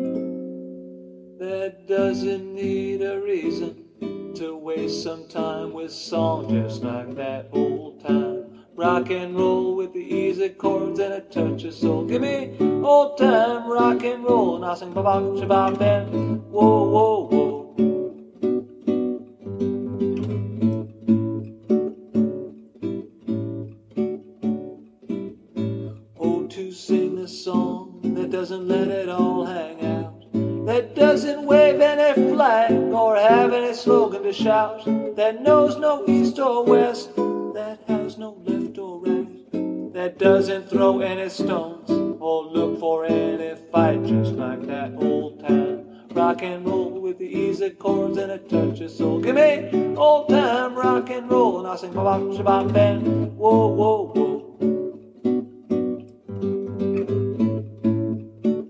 that doesn't need a reason to waste some time with songs just like that old time rock and roll with the easy chords and a touch of soul. Give me old time rock and roll and I'll sing ba-bop, shabop, then whoa, whoa, whoa. Oh, to sing a song that doesn't let it all hang out, that doesn't wave any flag or have any slogan to shout, that knows no east or west, that has no left or right, that doesn't throw any stones or look for any fight, just like that old time rock and roll with the easy chords and a touch of soul. Give me old time rock and roll and I'll sing ba-bop, shabop, then whoa, whoa, whoa.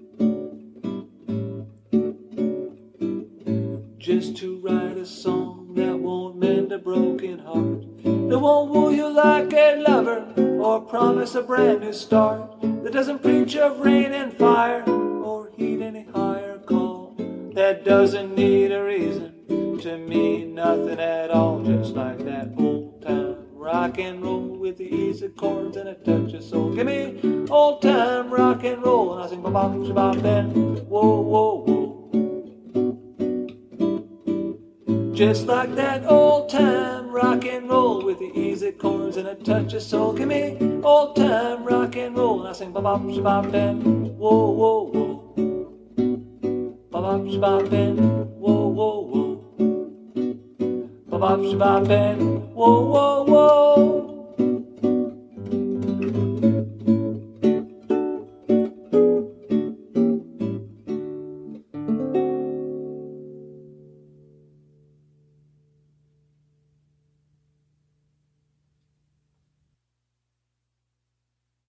Just to write a song that won't mend a broken heart, that won't woo you like a lover or promise a brand new start, that doesn't preach of rain and fire or heed any higher call, that doesn't need a reason to mean nothing at all, just like that old time rock and roll with the easy chords and a touch of soul. Give me old time rock and roll, and I sing ba-bop, shabop, then whoa, whoa, whoa. Just like that old time rock and roll with the easy chords and a touch of soul. Give me old time rock and roll, and I sing ba-bop, shabop, then whoa, whoa, whoa. Ba-bop, shabop, then whoa, whoa, whoa. Ba-bop, shabop, then whoa, whoa, whoa.